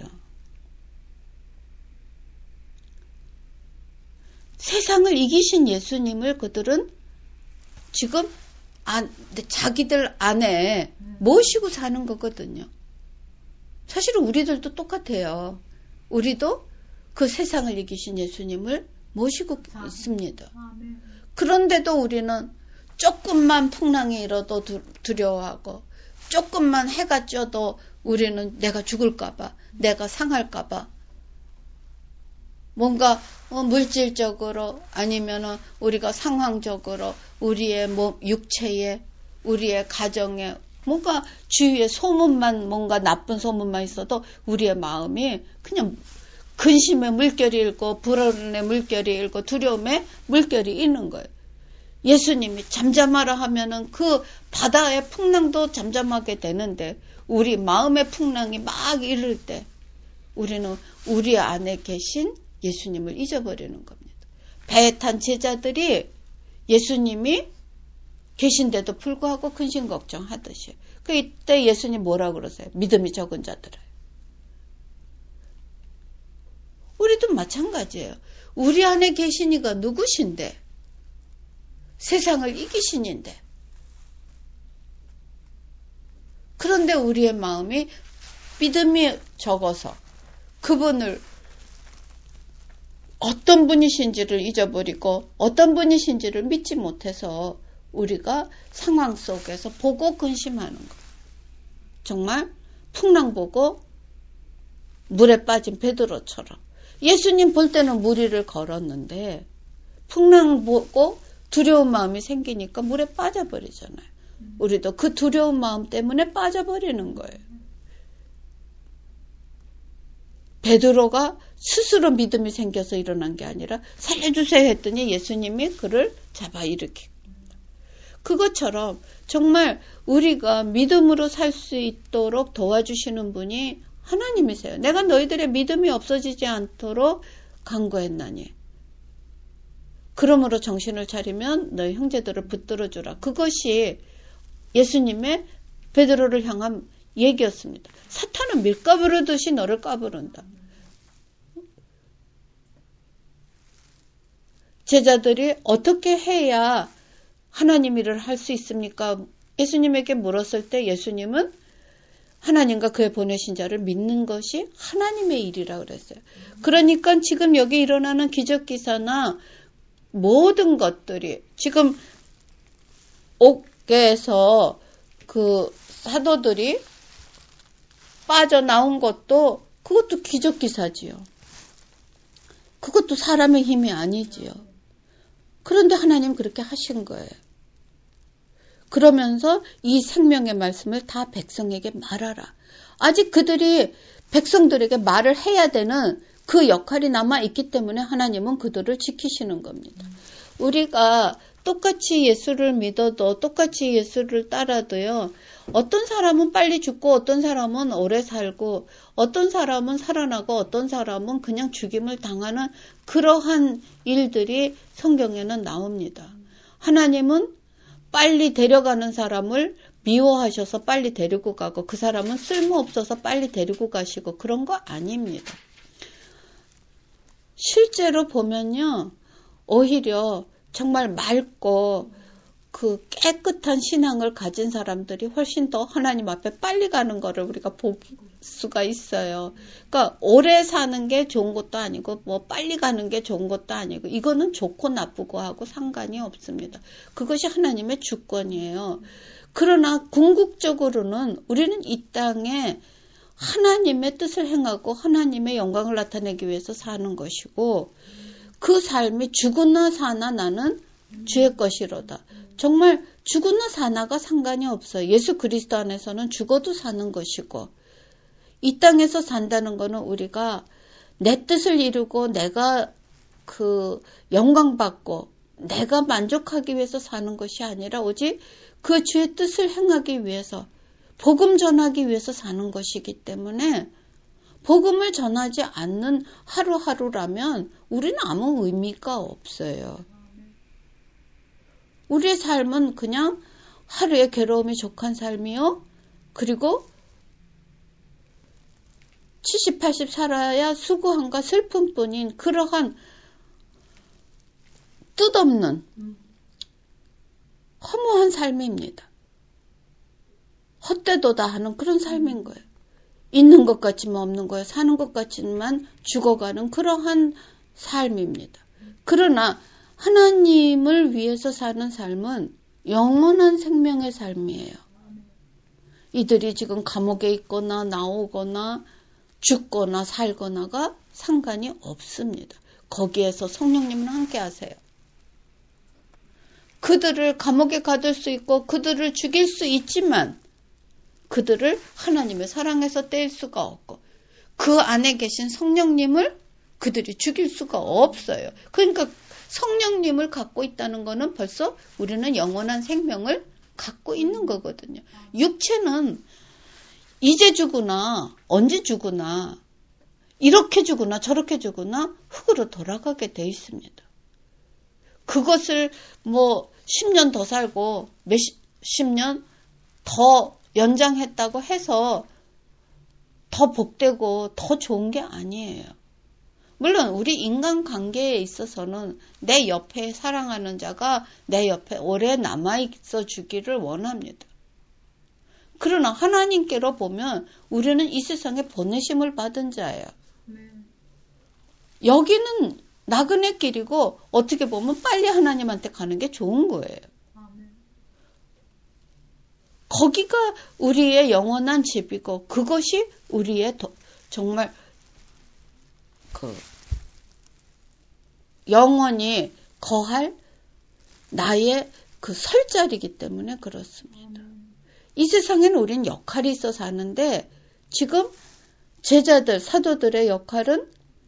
세상을 이기신 예수님을 그들은 지금 안, 자기들 안에 모시고 사는 거거든요. 사실은 우리들도 똑같아요. 우리도 그 세상을 이기신 예수님을 모시고 아, 있습니다. 아, 네. 그런데도 우리는 조금만 풍랑이 일어도 두, 두려워하고 조금만 해가 쪄도 우리는 내가 죽을까봐, 내가 상할까봐 뭔가 어, 물질적으로 아니면 우리가 상황적으로 우리의 뭐 육체에 우리의 가정에 뭔가 주위에 소문만 뭔가 나쁜 소문만 있어도 우리의 마음이 그냥 근심의 물결이 일고 불안의 물결이 일고 두려움의 물결이 있는 거예요. 예수님이 잠잠하라 하면은 그 바다의 풍랑도 잠잠하게 되는데 우리 마음의 풍랑이 막 이를 때 우리는 우리 안에 계신 예수님을 잊어버리는 겁니다. 배에 탄 제자들이 예수님이 계신데도 불구하고 근심 걱정하듯이. 그 이때 예수님 뭐라 그러세요? 믿음이 적은 자들아. 우리도 마찬가지예요. 우리 안에 계신 이가 누구신데? 세상을 이기신 인데. 그런데 우리의 마음이 믿음이 적어서 그분을 어떤 분이신지를 잊어버리고 어떤 분이신지를 믿지 못해서 우리가 상황 속에서 보고 근심하는 거. 정말 풍랑 보고 물에 빠진 베드로처럼. 예수님 볼 때는 물 위를 걸었는데 풍랑 보고 두려운 마음이 생기니까 물에 빠져버리잖아요. 우리도 그 두려운 마음 때문에 빠져버리는 거예요. 베드로가 스스로 믿음이 생겨서 일어난 게 아니라 살려주세요 했더니 예수님이 그를 잡아 일으키고. 그것처럼 정말 우리가 믿음으로 살 수 있도록 도와주시는 분이 하나님이세요. 내가 너희들의 믿음이 없어지지 않도록 간구했나니. 그러므로 정신을 차리면 너희 형제들을 붙들어주라. 그것이 예수님의 베드로를 향한 얘기였습니다. 사탄은 밀가부르듯이 너를 까부른다. 제자들이 어떻게 해야 하나님 일을 할 수 있습니까? 예수님에게 물었을 때 예수님은 하나님과 그의 보내신 자를 믿는 것이 하나님의 일이라 그랬어요. 그러니까 지금 여기 일어나는 기적기사나 모든 것들이 지금 옥에서 그 사도들이 빠져나온 것도 그것도 기적기사지요. 그것도 사람의 힘이 아니지요. 그런데 하나님 그렇게 하신 거예요. 그러면서 이 생명의 말씀을 다 백성에게 말하라. 아직 그들이 백성들에게 말을 해야 되는 그 역할이 남아있기 때문에 하나님은 그들을 지키시는 겁니다. 우리가 똑같이 예수를 믿어도 똑같이 예수를 따라도요. 어떤 사람은 빨리 죽고 어떤 사람은 오래 살고 어떤 사람은 살아나고 어떤 사람은 그냥 죽임을 당하는 그러한 일들이 성경에는 나옵니다. 하나님은 빨리 데려가는 사람을 미워하셔서 빨리 데리고 가고 그 사람은 쓸모없어서 빨리 데리고 가시고 그런 거 아닙니다. 실제로 보면요. 오히려 정말 맑고 그 깨끗한 신앙을 가진 사람들이 훨씬 더 하나님 앞에 빨리 가는 거를 우리가 볼 수가 있어요. 그러니까 오래 사는 게 좋은 것도 아니고 뭐 빨리 가는 게 좋은 것도 아니고 이거는 좋고 나쁘고 하고 상관이 없습니다. 그것이 하나님의 주권이에요. 그러나 궁극적으로는 우리는 이 땅에 하나님의 뜻을 행하고 하나님의 영광을 나타내기 위해서 사는 것이고 그 삶이 죽으나 사나 나는 주의 것이로다. 정말 죽으나 사나가 상관이 없어요. 예수 그리스도 안에서는 죽어도 사는 것이고 이 땅에서 산다는 거는 우리가 내 뜻을 이루고 내가 그 영광 받고 내가 만족하기 위해서 사는 것이 아니라 오직 그 주의 뜻을 행하기 위해서 복음 전하기 위해서 사는 것이기 때문에 복음을 전하지 않는 하루하루라면 우리는 아무 의미가 없어요. 우리의 삶은 그냥 하루의 괴로움이 족한 삶이요. 그리고 칠십, 팔십 살아야 수고함과 슬픔뿐인 그러한 뜻없는 허무한 삶입니다. 헛되도다 하는 그런 삶인 거예요. 있는 것 같지만 없는 거예요. 사는 것 같지만 죽어가는 그러한 삶입니다. 그러나 하나님을 위해서 사는 삶은 영원한 생명의 삶이에요. 이들이 지금 감옥에 있거나 나오거나 죽거나 살거나가 상관이 없습니다. 거기에서 성령님은 함께 하세요. 그들을 감옥에 가둘 수 있고 그들을 죽일 수 있지만 그들을 하나님의 사랑에서 뗄 수가 없고 그 안에 계신 성령님을 그들이 죽일 수가 없어요. 그러니까 성령님을 갖고 있다는 거는 벌써 우리는 영원한 생명을 갖고 있는 거거든요. 육체는 이제 죽으나 언제 죽으나 이렇게 죽으나 저렇게 죽으나 흙으로 돌아가게 돼 있습니다. 그것을 뭐 십 년 더 살고 몇십 년 더 연장했다고 해서 더 복되고 더 좋은 게 아니에요. 물론 우리 인간관계에 있어서는 내 옆에 사랑하는 자가 내 옆에 오래 남아있어 주기를 원합니다. 그러나 하나님께로 보면 우리는 이 세상에 보내심을 받은 자예요. 여기는 나그네 길이고 어떻게 보면 빨리 하나님한테 가는 게 좋은 거예요. 거기가 우리의 영원한 집이고 그것이 우리의 도, 정말 그 영원히 거할 나의 그 설 자리이기 때문에 그렇습니다. 이 세상에는 우린 역할이 있어 사는데 지금 제자들, 사도들의 역할은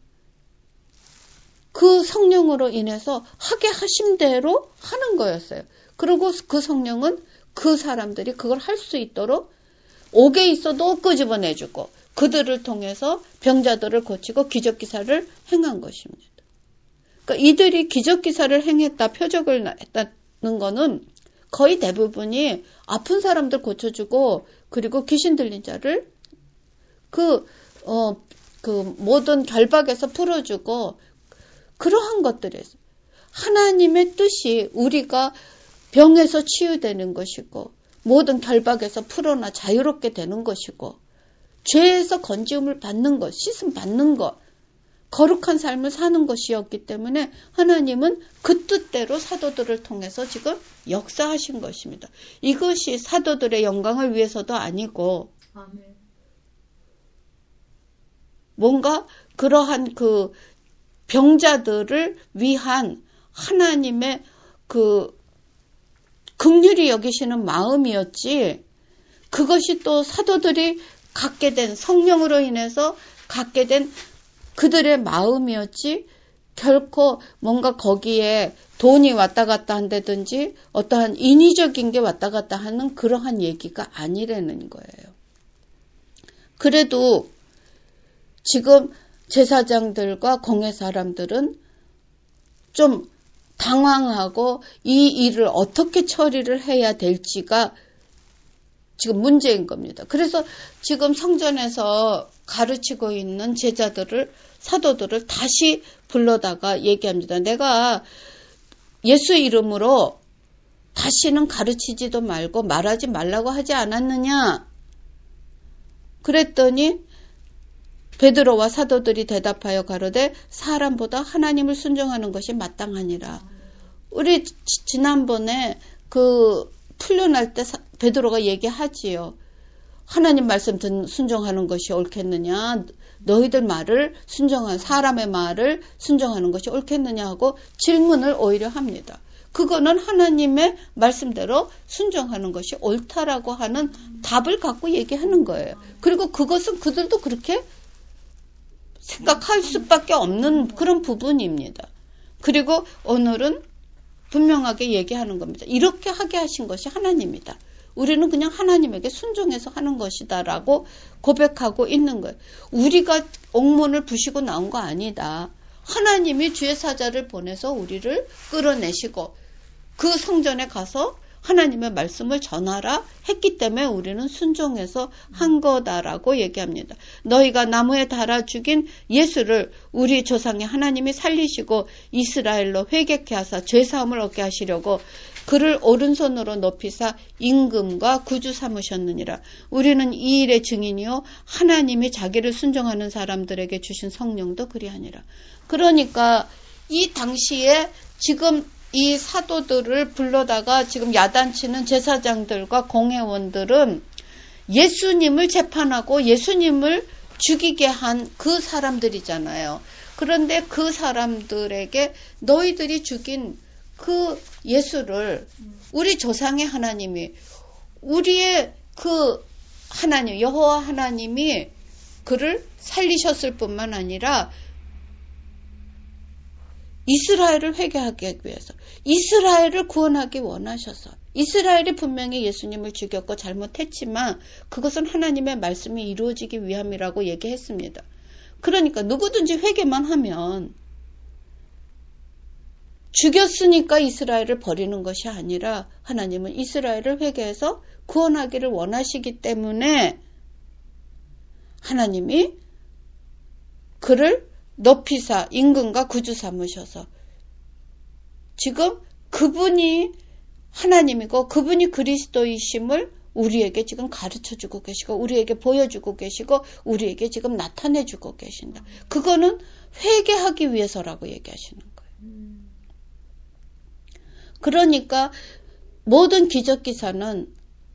그 성령으로 인해서 하게 하신 대로 하는 거였어요. 그리고 그 성령은 그 사람들이 그걸 할 수 있도록 옥에 있어도 끄집어내주고 그들을 통해서 병자들을 고치고 기적기사를 행한 것입니다. 그러니까 이들이 기적기사를 행했다, 표적을 했다는 거는 거의 대부분이 아픈 사람들 고쳐주고 그리고 귀신 들린 자를 그, 어, 그 모든 결박에서 풀어주고 그러한 것들에서 하나님의 뜻이 우리가 병에서 치유되는 것이고 모든 결박에서 풀어나 자유롭게 되는 것이고 죄에서 건지움을 받는 것, 씻음 받는 것, 거룩한 삶을 사는 것이었기 때문에 하나님은 그 뜻대로 사도들을 통해서 지금 역사하신 것입니다. 이것이 사도들의 영광을 위해서도 아니고 뭔가 그러한 그 병자들을 위한 하나님의 그 긍휼히 여기시는 마음이었지 그것이 또 사도들이 갖게 된 성령으로 인해서 갖게 된 그들의 마음이었지 결코 뭔가 거기에 돈이 왔다 갔다 한다든지 어떠한 인위적인 게 왔다 갔다 하는 그러한 얘기가 아니라는 거예요. 그래도 지금 제사장들과 공회 사람들은 좀 당황하고 이 일을 어떻게 처리를 해야 될지가 지금 문제인 겁니다. 그래서 지금 성전에서 가르치고 있는 제자들을 사도들을 다시 불러다가 얘기합니다. 내가 예수 이름으로 다시는 가르치지도 말고 말하지 말라고 하지 않았느냐? 그랬더니 베드로와 사도들이 대답하여 가로되 사람보다 하나님을 순종하는 것이 마땅하니라. 우리 지난번에 그 풀려날 때 베드로가 얘기하지요. 하나님 말씀 순종하는 것이 옳겠느냐? 너희들 말을 순종한 사람의 말을 순종하는 것이 옳겠느냐 하고 질문을 오히려 합니다. 그거는 하나님의 말씀대로 순종하는 것이 옳다라고 하는 답을 갖고 얘기하는 거예요. 그리고 그것은 그들도 그렇게 생각할 수밖에 없는 그런 부분입니다. 그리고 오늘은 분명하게 얘기하는 겁니다. 이렇게 하게 하신 것이 하나님이다. 우리는 그냥 하나님에게 순종해서 하는 것이다라고 고백하고 있는 거예요. 우리가 옥문을 부시고 나온 거 아니다. 하나님이 주의 사자를 보내서 우리를 끌어내시고 그 성전에 가서 하나님의 말씀을 전하라 했기 때문에 우리는 순종해서 한 거다라고 얘기합니다. 너희가 나무에 달아 죽인 예수를 우리 조상의 하나님이 살리시고 이스라엘로 회개케 하사 죄사함을 얻게 하시려고 그를 오른손으로 높이사 임금과 구주 삼으셨느니라. 우리는 이 일의 증인이요 하나님이 자기를 순종하는 사람들에게 주신 성령도 그리하니라. 그러니까 이 당시에 지금 이 사도들을 불러다가 지금 야단치는 제사장들과 공회원들은 예수님을 재판하고 예수님을 죽이게 한 그 사람들이잖아요. 그런데 그 사람들에게 너희들이 죽인 그 예수를 우리 조상의 하나님이 우리의 그 하나님 여호와 하나님이 그를 살리셨을 뿐만 아니라 이스라엘을 회개하기 위해서, 이스라엘을 구원하기 원하셔서, 이스라엘이 분명히 예수님을 죽였고 잘못했지만 그것은 하나님의 말씀이 이루어지기 위함이라고 얘기했습니다. 그러니까 누구든지 회개만 하면, 죽였으니까 이스라엘을 버리는 것이 아니라 하나님은 이스라엘을 회개해서 구원하기를 원하시기 때문에 하나님이 그를 높이사 임금과 구주 삼으셔서 지금 그분이 하나님이고 그분이 그리스도이심을 우리에게 지금 가르쳐주고 계시고 우리에게 보여주고 계시고 우리에게 지금 나타내주고 계신다. 그거는 회개하기 위해서라고 얘기하시는 거예요. 그러니까 모든 기적기사는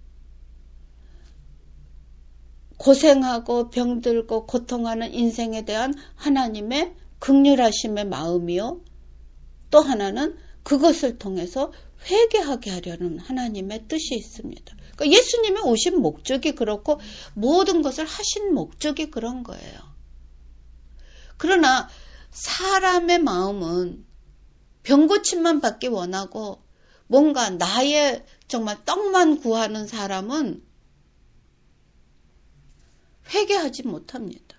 고생하고 병들고 고통하는 인생에 대한 하나님의 긍휼하심의 마음이요. 또 하나는 그것을 통해서 회개하게 하려는 하나님의 뜻이 있습니다. 그러니까 예수님이 오신 목적이 그렇고 모든 것을 하신 목적이 그런 거예요. 그러나 사람의 마음은 병고침만 받기 원하고 뭔가 나의 정말 떡만 구하는 사람은 회개하지 못합니다.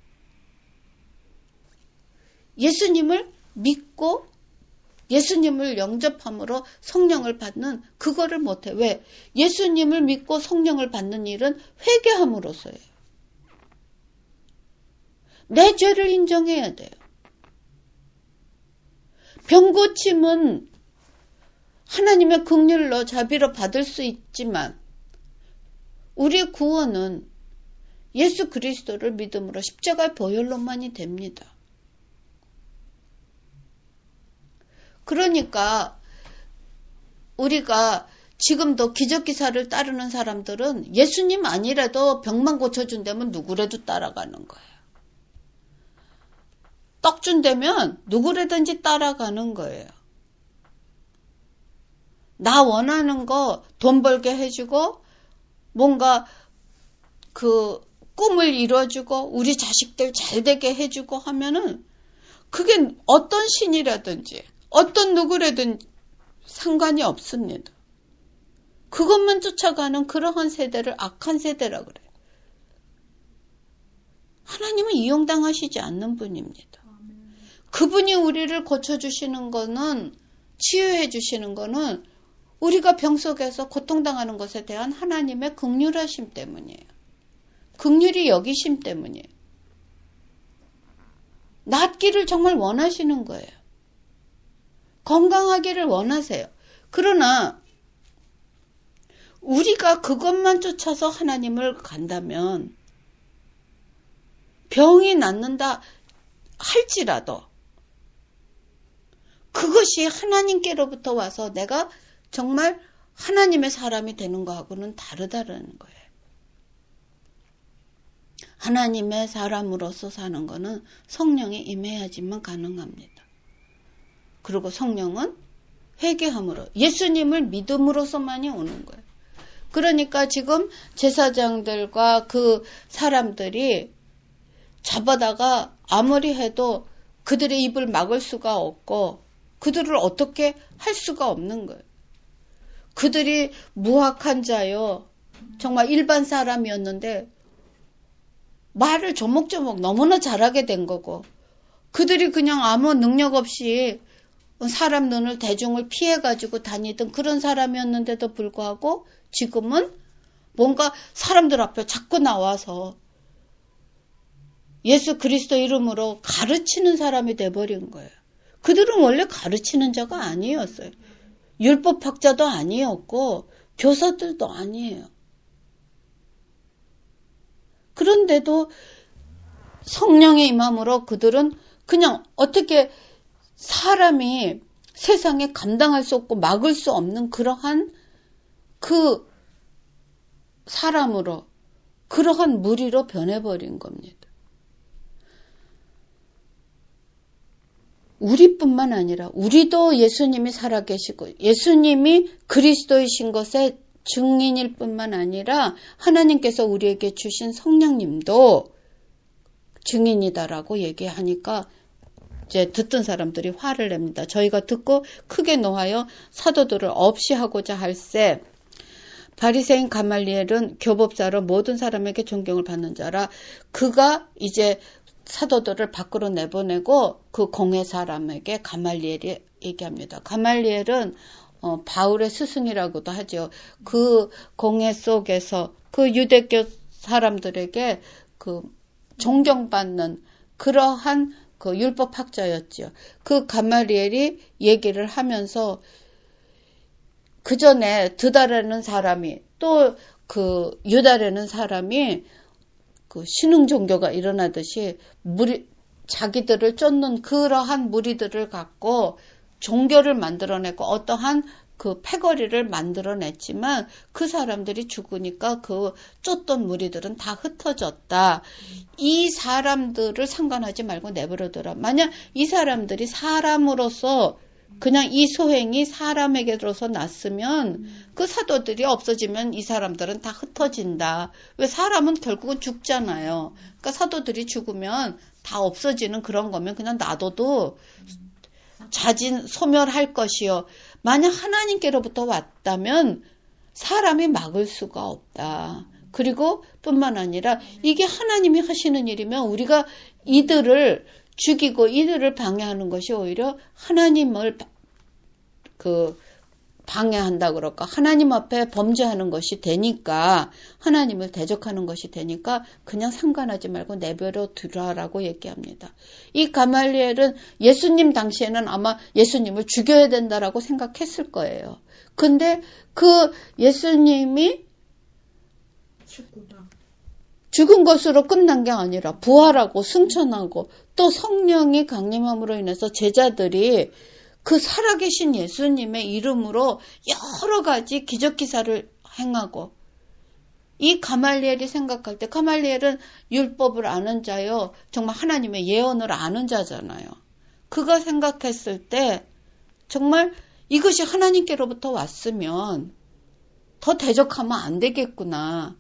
예수님을 믿고 예수님을 영접함으로 성령을 받는 그거를 못해. 왜? 예수님을 믿고 성령을 받는 일은 회개함으로써예요. 내 죄를 인정해야 돼요. 병고침은 하나님의 긍휼로 자비로 받을 수 있지만 우리의 구원은 예수 그리스도를 믿음으로 십자가의 보혈로만이 됩니다. 그러니까 우리가 지금도 기적기사를 따르는 사람들은 예수님 아니라도 병만 고쳐준다면 누구라도 따라가는 거예요. 떡 준다면 누구라든지 따라가는 거예요. 나 원하는 거 돈 벌게 해주고 뭔가 그 꿈을 이뤄주고 우리 자식들 잘 되게 해주고 하면은 그게 어떤 신이라든지 어떤 누구라든 상관이 없습니다. 그것만 쫓아가는 그러한 세대를 악한 세대라 그래요. 하나님은 이용당하시지 않는 분입니다. 그분이 우리를 고쳐주시는 거는 치유해 주시는 거는 우리가 병 속에서 고통당하는 것에 대한 하나님의 긍휼하심 때문이에요. 긍휼히 여기심 때문이에요. 낫기를 정말 원하시는 거예요. 건강하기를 원하세요. 그러나 우리가 그것만 쫓아서 하나님을 간다면 병이 낫는다 할지라도 그것이 하나님께로부터 와서 내가 정말 하나님의 사람이 되는 거하고는 다르다는 거예요. 하나님의 사람으로서 사는 거는 성령이 임해야지만 가능합니다. 그리고 성령은 회개함으로 예수님을 믿음으로서만이 오는 거예요. 그러니까 지금 제사장들과 그 사람들이 잡아다가 아무리 해도 그들의 입을 막을 수가 없고 그들을 어떻게 할 수가 없는 거예요. 그들이 무학한 자요. 정말 일반 사람이었는데 말을 조목조목 너무나 잘하게 된 거고 그들이 그냥 아무 능력 없이 사람 눈을 대중을 피해가지고 다니던 그런 사람이었는데도 불구하고 지금은 뭔가 사람들 앞에 자꾸 나와서 예수 그리스도 이름으로 가르치는 사람이 돼버린 거예요. 그들은 원래 가르치는 자가 아니었어요. 율법학자도 아니었고 교사들도 아니에요. 그런데도 성령의 임함으로 그들은 그냥 어떻게 사람이 세상에 감당할 수 없고 막을 수 없는 그러한 그 사람으로 그러한 무리로 변해버린 겁니다. 우리뿐만 아니라 우리도 예수님이 살아계시고 예수님이 그리스도이신 것의 증인일 뿐만 아니라 하나님께서 우리에게 주신 성령님도 증인이다라고 얘기하니까 이제 듣던 사람들이 화를 냅니다. 저희가 듣고 크게 노하여 사도들을 없이 하고자 할세. 바리새인 가말리엘은 교법자로 모든 사람에게 존경을 받는 자라. 그가 이제 사도들을 밖으로 내보내고 그 공회 사람에게 가말리엘이 얘기합니다. 가말리엘은 어, 바울의 스승이라고도 하죠. 그 공회 속에서 그 유대교 사람들에게 그 존경받는 그러한 그 율법학자였죠. 그 가말리엘이 얘기를 하면서 그 전에 드다라는 사람이 또 그 유다라는 사람이 그 신흥 종교가 일어나듯이 무리, 자기들을 쫓는 그러한 무리들을 갖고 종교를 만들어내고 어떠한 그 패거리를 만들어냈지만 그 사람들이 죽으니까 그 쫓던 무리들은 다 흩어졌다. 이 사람들을 상관하지 말고 내버려둬라. 만약 이 사람들이 사람으로서 그냥 이 소행이 사람에게로서 났으면 그 사도들이 없어지면 이 사람들은 다 흩어진다. 왜 사람은 결국은 죽잖아요. 그러니까 사도들이 죽으면 다 없어지는 그런 거면 그냥 놔둬도 자진 소멸할 것이요. 만약 하나님께로부터 왔다면 사람이 막을 수가 없다. 그리고 뿐만 아니라 이게 하나님이 하시는 일이면 우리가 이들을 죽이고 이들을 방해하는 것이 오히려 하나님을 그 방해한다 그럴까? 하나님 앞에 범죄하는 것이 되니까 하나님을 대적하는 것이 되니까 그냥 상관하지 말고 내버려 두라라고 얘기합니다. 이 가말리엘은 예수님 당시에는 아마 예수님을 죽여야 된다라고 생각했을 거예요. 근데 그 예수님이 죽은 것으로 끝난 게 아니라 부활하고 승천하고 또 성령이 강림함으로 인해서 제자들이 그 살아계신 예수님의 이름으로 여러 가지 기적기사를 행하고 이 가말리엘이 생각할 때 가말리엘은 율법을 아는 자요. 정말 하나님의 예언을 아는 자잖아요. 그가 생각했을 때 정말 이것이 하나님께로부터 왔으면 더 대적하면 안 되겠구나.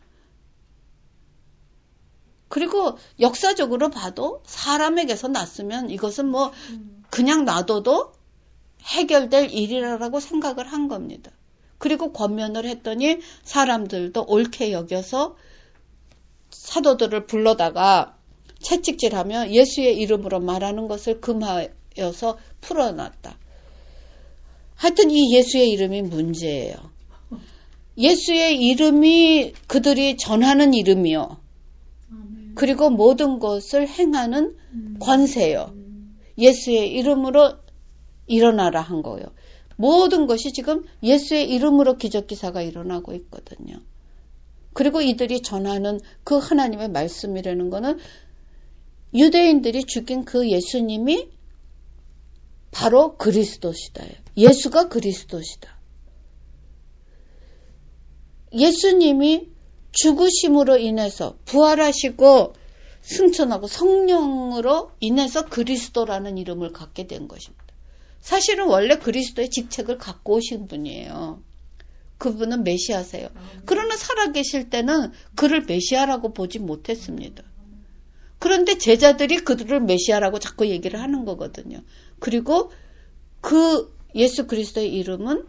그리고 역사적으로 봐도 사람에게서 났으면 이것은 뭐 그냥 놔둬도 해결될 일이라고 생각을 한 겁니다. 그리고 권면을 했더니 사람들도 옳게 여겨서 사도들을 불러다가 채찍질하며 예수의 이름으로 말하는 것을 금하여서 풀어놨다. 하여튼 이 예수의 이름이 문제예요. 예수의 이름이 그들이 전하는 이름이요. 그리고 모든 것을 행하는 권세요. 예수의 이름으로 일어나라 한 거예요. 모든 것이 지금 예수의 이름으로 기적기사가 일어나고 있거든요. 그리고 이들이 전하는 그 하나님의 말씀이라는 거는 유대인들이 죽인 그 예수님이 바로 그리스도시다. 예수가 그리스도시다. 예수님이 죽으심으로 인해서 부활하시고 승천하고 성령으로 인해서 그리스도라는 이름을 갖게 된 것입니다. 사실은 원래 그리스도의 직책을 갖고 오신 분이에요. 그분은 메시아세요. 그러나 살아계실 때는 그를 메시아라고 보지 못했습니다. 그런데 제자들이 그들을 메시아라고 자꾸 얘기를 하는 거거든요. 그리고 그 예수 그리스도의 이름은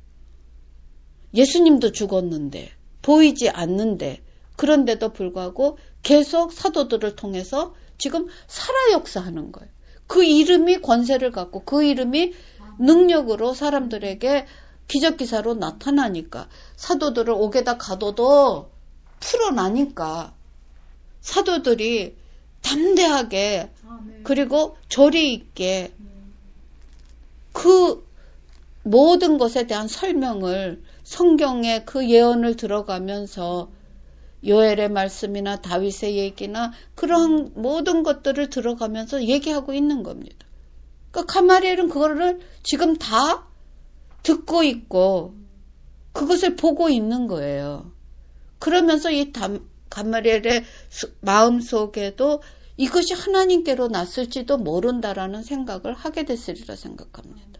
예수님도 죽었는데 보이지 않는데 그런데도 불구하고 계속 사도들을 통해서 지금 살아 역사하는 거예요. 그 이름이 권세를 갖고 그 이름이 능력으로 사람들에게 기적기사로 나타나니까 사도들을 옥에다 가둬도 풀어나니까 사도들이 담대하게 그리고 조리 있게 그 모든 것에 대한 설명을 성경의 그 예언을 들어가면서 요엘의 말씀이나 다윗의 얘기나 그런 모든 것들을 들어가면서 얘기하고 있는 겁니다. 그러니까 가말리엘은 그거를 지금 다 듣고 있고 그것을 보고 있는 거예요. 그러면서 이 가말리엘의 마음 속에도 이것이 하나님께로 났을지도 모른다라는 생각을 하게 됐으리라 생각합니다.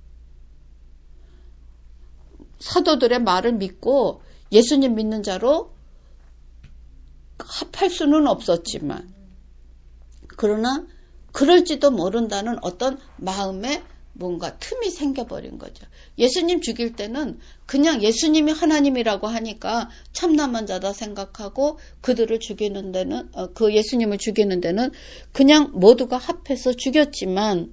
사도들의 말을 믿고 예수님 믿는 자로 합할 수는 없었지만 그러나 그럴지도 모른다는 어떤 마음에 뭔가 틈이 생겨버린 거죠. 예수님 죽일 때는 그냥 예수님이 하나님이라고 하니까 참남한 자다 생각하고 그들을 죽이는 데는, 어, 그 예수님을 죽이는 데는 그냥 모두가 합해서 죽였지만,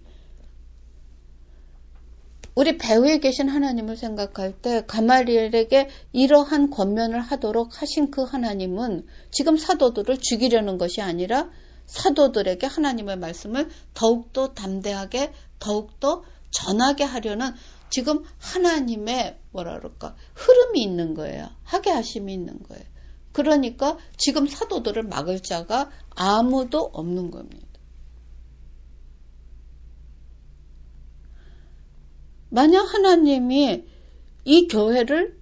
우리 배후에 계신 하나님을 생각할 때 가말리엘에게 이러한 권면을 하도록 하신 그 하나님은 지금 사도들을 죽이려는 것이 아니라 사도들에게 하나님의 말씀을 더욱더 담대하게 더욱더 전하게 하려는 지금 하나님의 뭐라 그럴까 흐름이 있는 거예요. 하게 하심이 있는 거예요. 그러니까 지금 사도들을 막을 자가 아무도 없는 겁니다. 만약 하나님이 이 교회를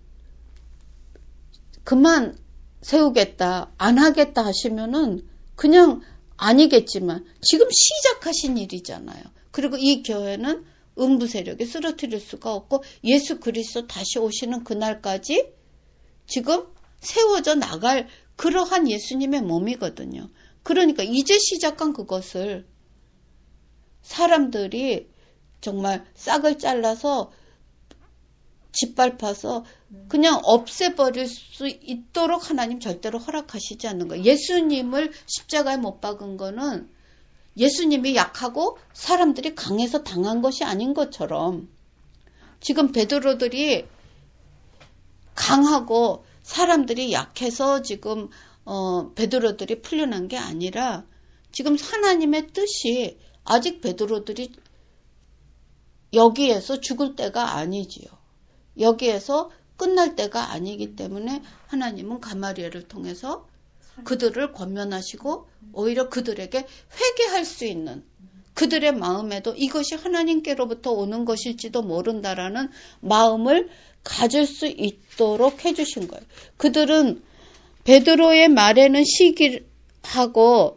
그만 세우겠다, 안 하겠다 하시면은 그냥 아니겠지만 지금 시작하신 일이잖아요. 그리고 이 교회는 음부 세력이 쓰러뜨릴 수가 없고 예수 그리스도 다시 오시는 그날까지 지금 세워져 나갈 그러한 예수님의 몸이거든요. 그러니까 이제 시작한 그것을 사람들이 정말 싹을 잘라서 짓밟아서 그냥 없애버릴 수 있도록 하나님 절대로 허락하시지 않는 거예요. 예수님을 십자가에 못 박은 거는 예수님이 약하고 사람들이 강해서 당한 것이 아닌 것처럼 지금 베드로들이 강하고 사람들이 약해서 지금 어, 베드로들이 풀려난 게 아니라 지금 하나님의 뜻이 아직 베드로들이 여기에서 죽을 때가 아니지요. 여기에서 끝날 때가 아니기 때문에 하나님은 가말리엘을 통해서 그들을 권면하시고 오히려 그들에게 회개할 수 있는 그들의 마음에도 이것이 하나님께로부터 오는 것일지도 모른다라는 마음을 가질 수 있도록 해주신 거예요. 그들은 베드로의 말에는 시기하고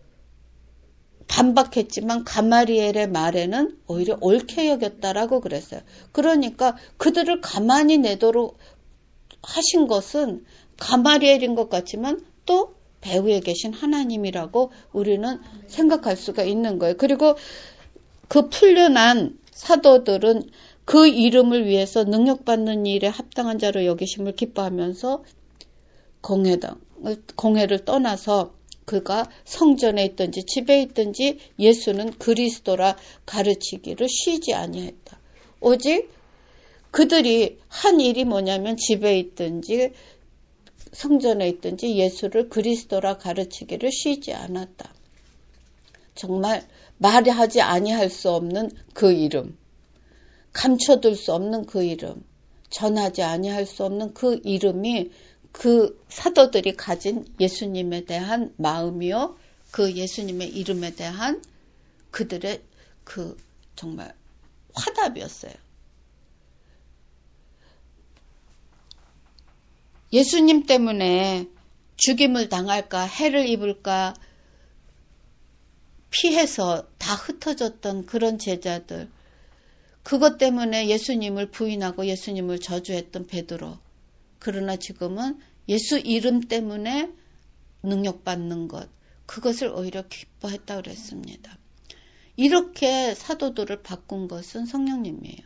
반박했지만 가말리엘의 말에는 오히려 옳게 여겼다라고 그랬어요. 그러니까 그들을 가만히 내도록 하신 것은 가말리엘인 것 같지만 또 배후에 계신 하나님이라고 우리는 생각할 수가 있는 거예요. 그리고 그 풀려난 사도들은 그 이름을 위해서 능력받는 일에 합당한 자로 여기심을 기뻐하면서 공회당, 공회를 떠나서 그가 성전에 있든지 집에 있든지 예수는 그리스도라 가르치기를 쉬지 아니했다. 오직 그들이 한 일이 뭐냐면 집에 있든지 성전에 있든지 예수를 그리스도라 가르치기를 쉬지 않았다. 정말 말하지 아니할 수 없는 그 이름, 감춰둘 수 없는 그 이름, 전하지 아니할 수 없는 그 이름이 그 사도들이 가진 예수님에 대한 마음이요, 그 예수님의 이름에 대한 그들의 그 정말 화답이었어요. 예수님 때문에 죽임을 당할까, 해를 입을까 피해서 다 흩어졌던 그런 제자들, 그것 때문에 예수님을 부인하고 예수님을 저주했던 베드로. 그러나 지금은 예수 이름 때문에 능력받는 것, 그것을 오히려 기뻐했다고 그랬습니다. 이렇게 사도들을 바꾼 것은 성령님이에요.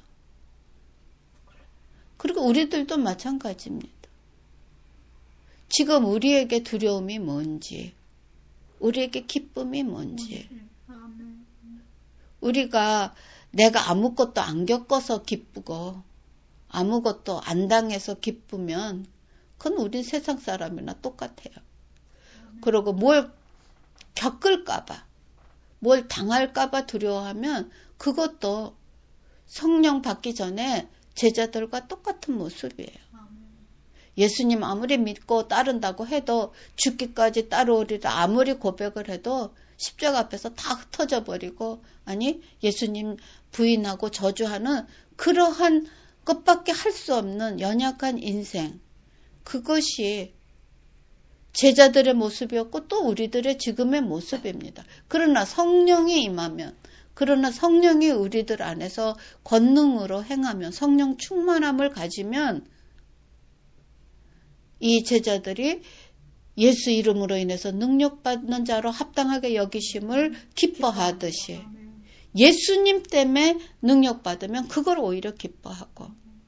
그리고 우리들도 마찬가지입니다. 지금 우리에게 두려움이 뭔지, 우리에게 기쁨이 뭔지, 우리가 내가 아무것도 안 겪어서 기쁘고 아무것도 안 당해서 기쁘면 그건 우린 세상 사람이나 똑같아요. 그리고 뭘 겪을까봐, 뭘 당할까봐 두려워하면 그것도 성령 받기 전에 제자들과 똑같은 모습이에요. 예수님 아무리 믿고 따른다고 해도 죽기까지 따르오리라 아무리 고백을 해도 십자가 앞에서 다 흩어져 버리고, 아니 예수님 부인하고 저주하는 그러한 것밖에 할 수 없는 연약한 인생, 그것이 제자들의 모습이었고 또 우리들의 지금의 모습입니다. 그러나 성령이 임하면, 그러나 성령이 우리들 안에서 권능으로 행하면, 성령 충만함을 가지면 이 제자들이 예수 이름으로 인해서 능력받는 자로 합당하게 여기심을 기뻐하듯이 예수님 때문에 능력받으면 그걸 오히려 기뻐하고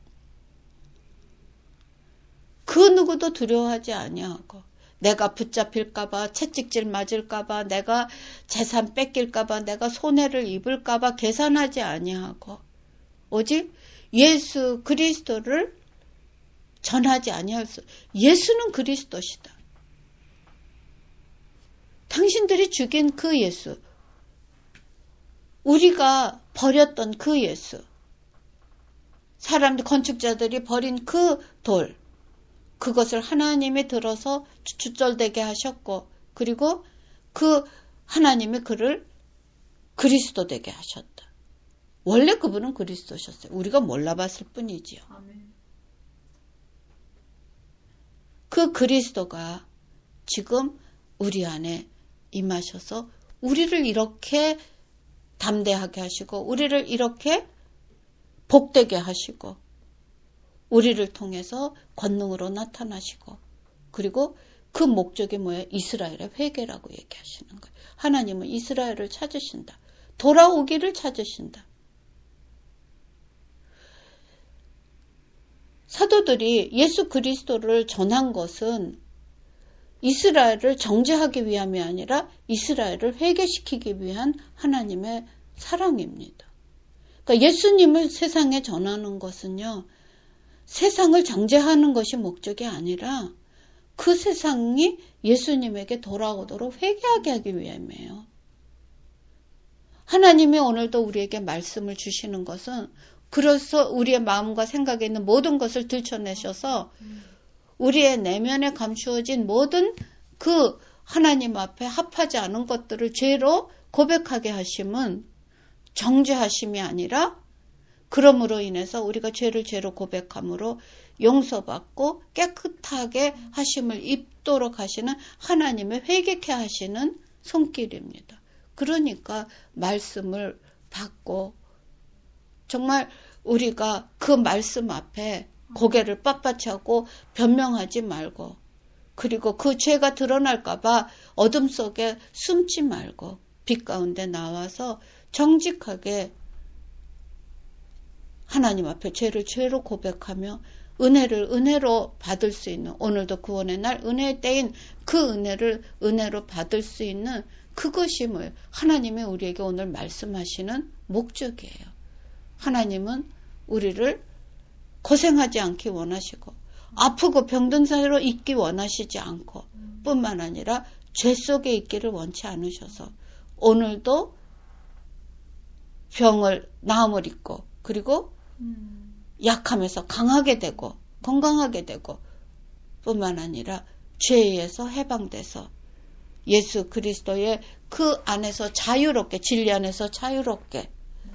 그 누구도 두려워하지 아니하고 내가 붙잡힐까봐 채찍질 맞을까봐 내가 재산 뺏길까봐 내가 손해를 입을까봐 계산하지 아니하고 오직 예수 그리스도를 전하지 아니할 수. 예수는 그리스도시다. 당신들이 죽인 그 예수, 우리가 버렸던 그 예수, 사람들 건축자들이 버린 그 돌, 그것을 하나님이 들어서 주절되게 하셨고 그리고 그 하나님이 그를 그리스도 되게 하셨다. 원래 그분은 그리스도셨어요. 우리가 몰라봤을 뿐이지요. 아멘. 그 그리스도가 지금 우리 안에 임하셔서 우리를 이렇게 담대하게 하시고 우리를 이렇게 복되게 하시고 우리를 통해서 권능으로 나타나시고 그리고 그 목적이 뭐예요? 이스라엘의 회개라고 얘기하시는 거예요. 하나님은 이스라엘을 찾으신다. 돌아오기를 찾으신다. 사도들이 예수 그리스도를 전한 것은 이스라엘을 정죄하기 위함이 아니라 이스라엘을 회개시키기 위한 하나님의 사랑입니다. 그러니까 예수님을 세상에 전하는 것은요. 세상을 정죄하는 것이 목적이 아니라 그 세상이 예수님에게 돌아오도록 회개하게 하기 위함이에요. 하나님이 오늘도 우리에게 말씀을 주시는 것은 그래서 우리의 마음과 생각에 있는 모든 것을 들춰내셔서 우리의 내면에 감추어진 모든 그 하나님 앞에 합하지 않은 것들을 죄로 고백하게 하심은 정죄하심이 아니라 그러므로 인해서 우리가 죄를 죄로 고백함으로 용서받고 깨끗하게 하심을 입도록 하시는 하나님의 회개케 하시는 손길입니다. 그러니까 말씀을 받고 정말 우리가 그 말씀 앞에 고개를 빳빳이 하고 변명하지 말고 그리고 그 죄가 드러날까봐 어둠 속에 숨지 말고 빛 가운데 나와서 정직하게 하나님 앞에 죄를 죄로 고백하며 은혜를 은혜로 받을 수 있는 오늘도 구원의 날 은혜의 때인 그 은혜를 은혜로 받을 수 있는 그것이 뭐예요? 하나님이 우리에게 오늘 말씀하시는 목적이에요. 하나님은 우리를 고생하지 않기 원하시고 아프고 병든 사이로 있기 원하시지 않고 뿐만 아니라 죄 속에 있기를 원치 않으셔서 오늘도 병을 나음을 입고 그리고 약함에서 강하게 되고 건강하게 되고 뿐만 아니라 죄에서 해방돼서 예수 그리스도의 그 안에서 자유롭게 진리 안에서 자유롭게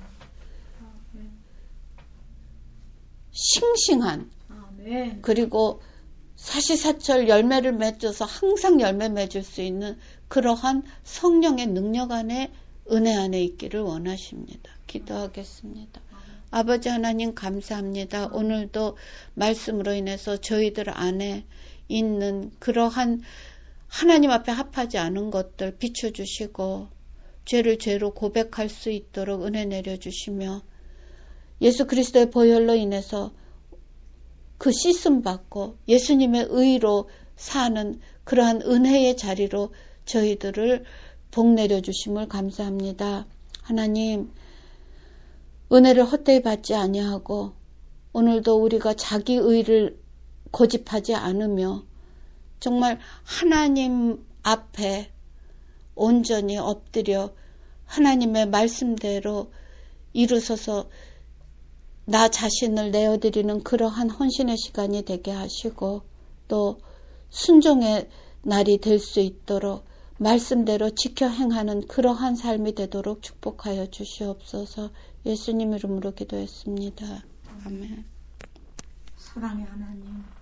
싱싱한 아멘. 그리고 사시사철 열매를 맺어서 항상 열매 맺을 수 있는 그러한 성령의 능력 안에 은혜 안에 있기를 원하십니다. 기도하겠습니다. 아버지 하나님 감사합니다. 오늘도 말씀으로 인해서 저희들 안에 있는 그러한 하나님 앞에 합하지 않은 것들 비춰주시고 죄를 죄로 고백할 수 있도록 은혜 내려주시며 예수 그리스도의 보혈로 인해서 그 씻음 받고 예수님의 의로 사는 그러한 은혜의 자리로 저희들을 복 내려주심을 감사합니다. 하나님 은혜를 헛되이 받지 아니하고 오늘도 우리가 자기 의를 고집하지 않으며 정말 하나님 앞에 온전히 엎드려 하나님의 말씀대로 이루서서 나 자신을 내어드리는 그러한 헌신의 시간이 되게 하시고 또 순종의 날이 될 수 있도록 말씀대로 지켜 행하는 그러한 삶이 되도록 축복하여 주시옵소서. 예수님 이름으로 기도했습니다. 아멘. 사랑의 하나님.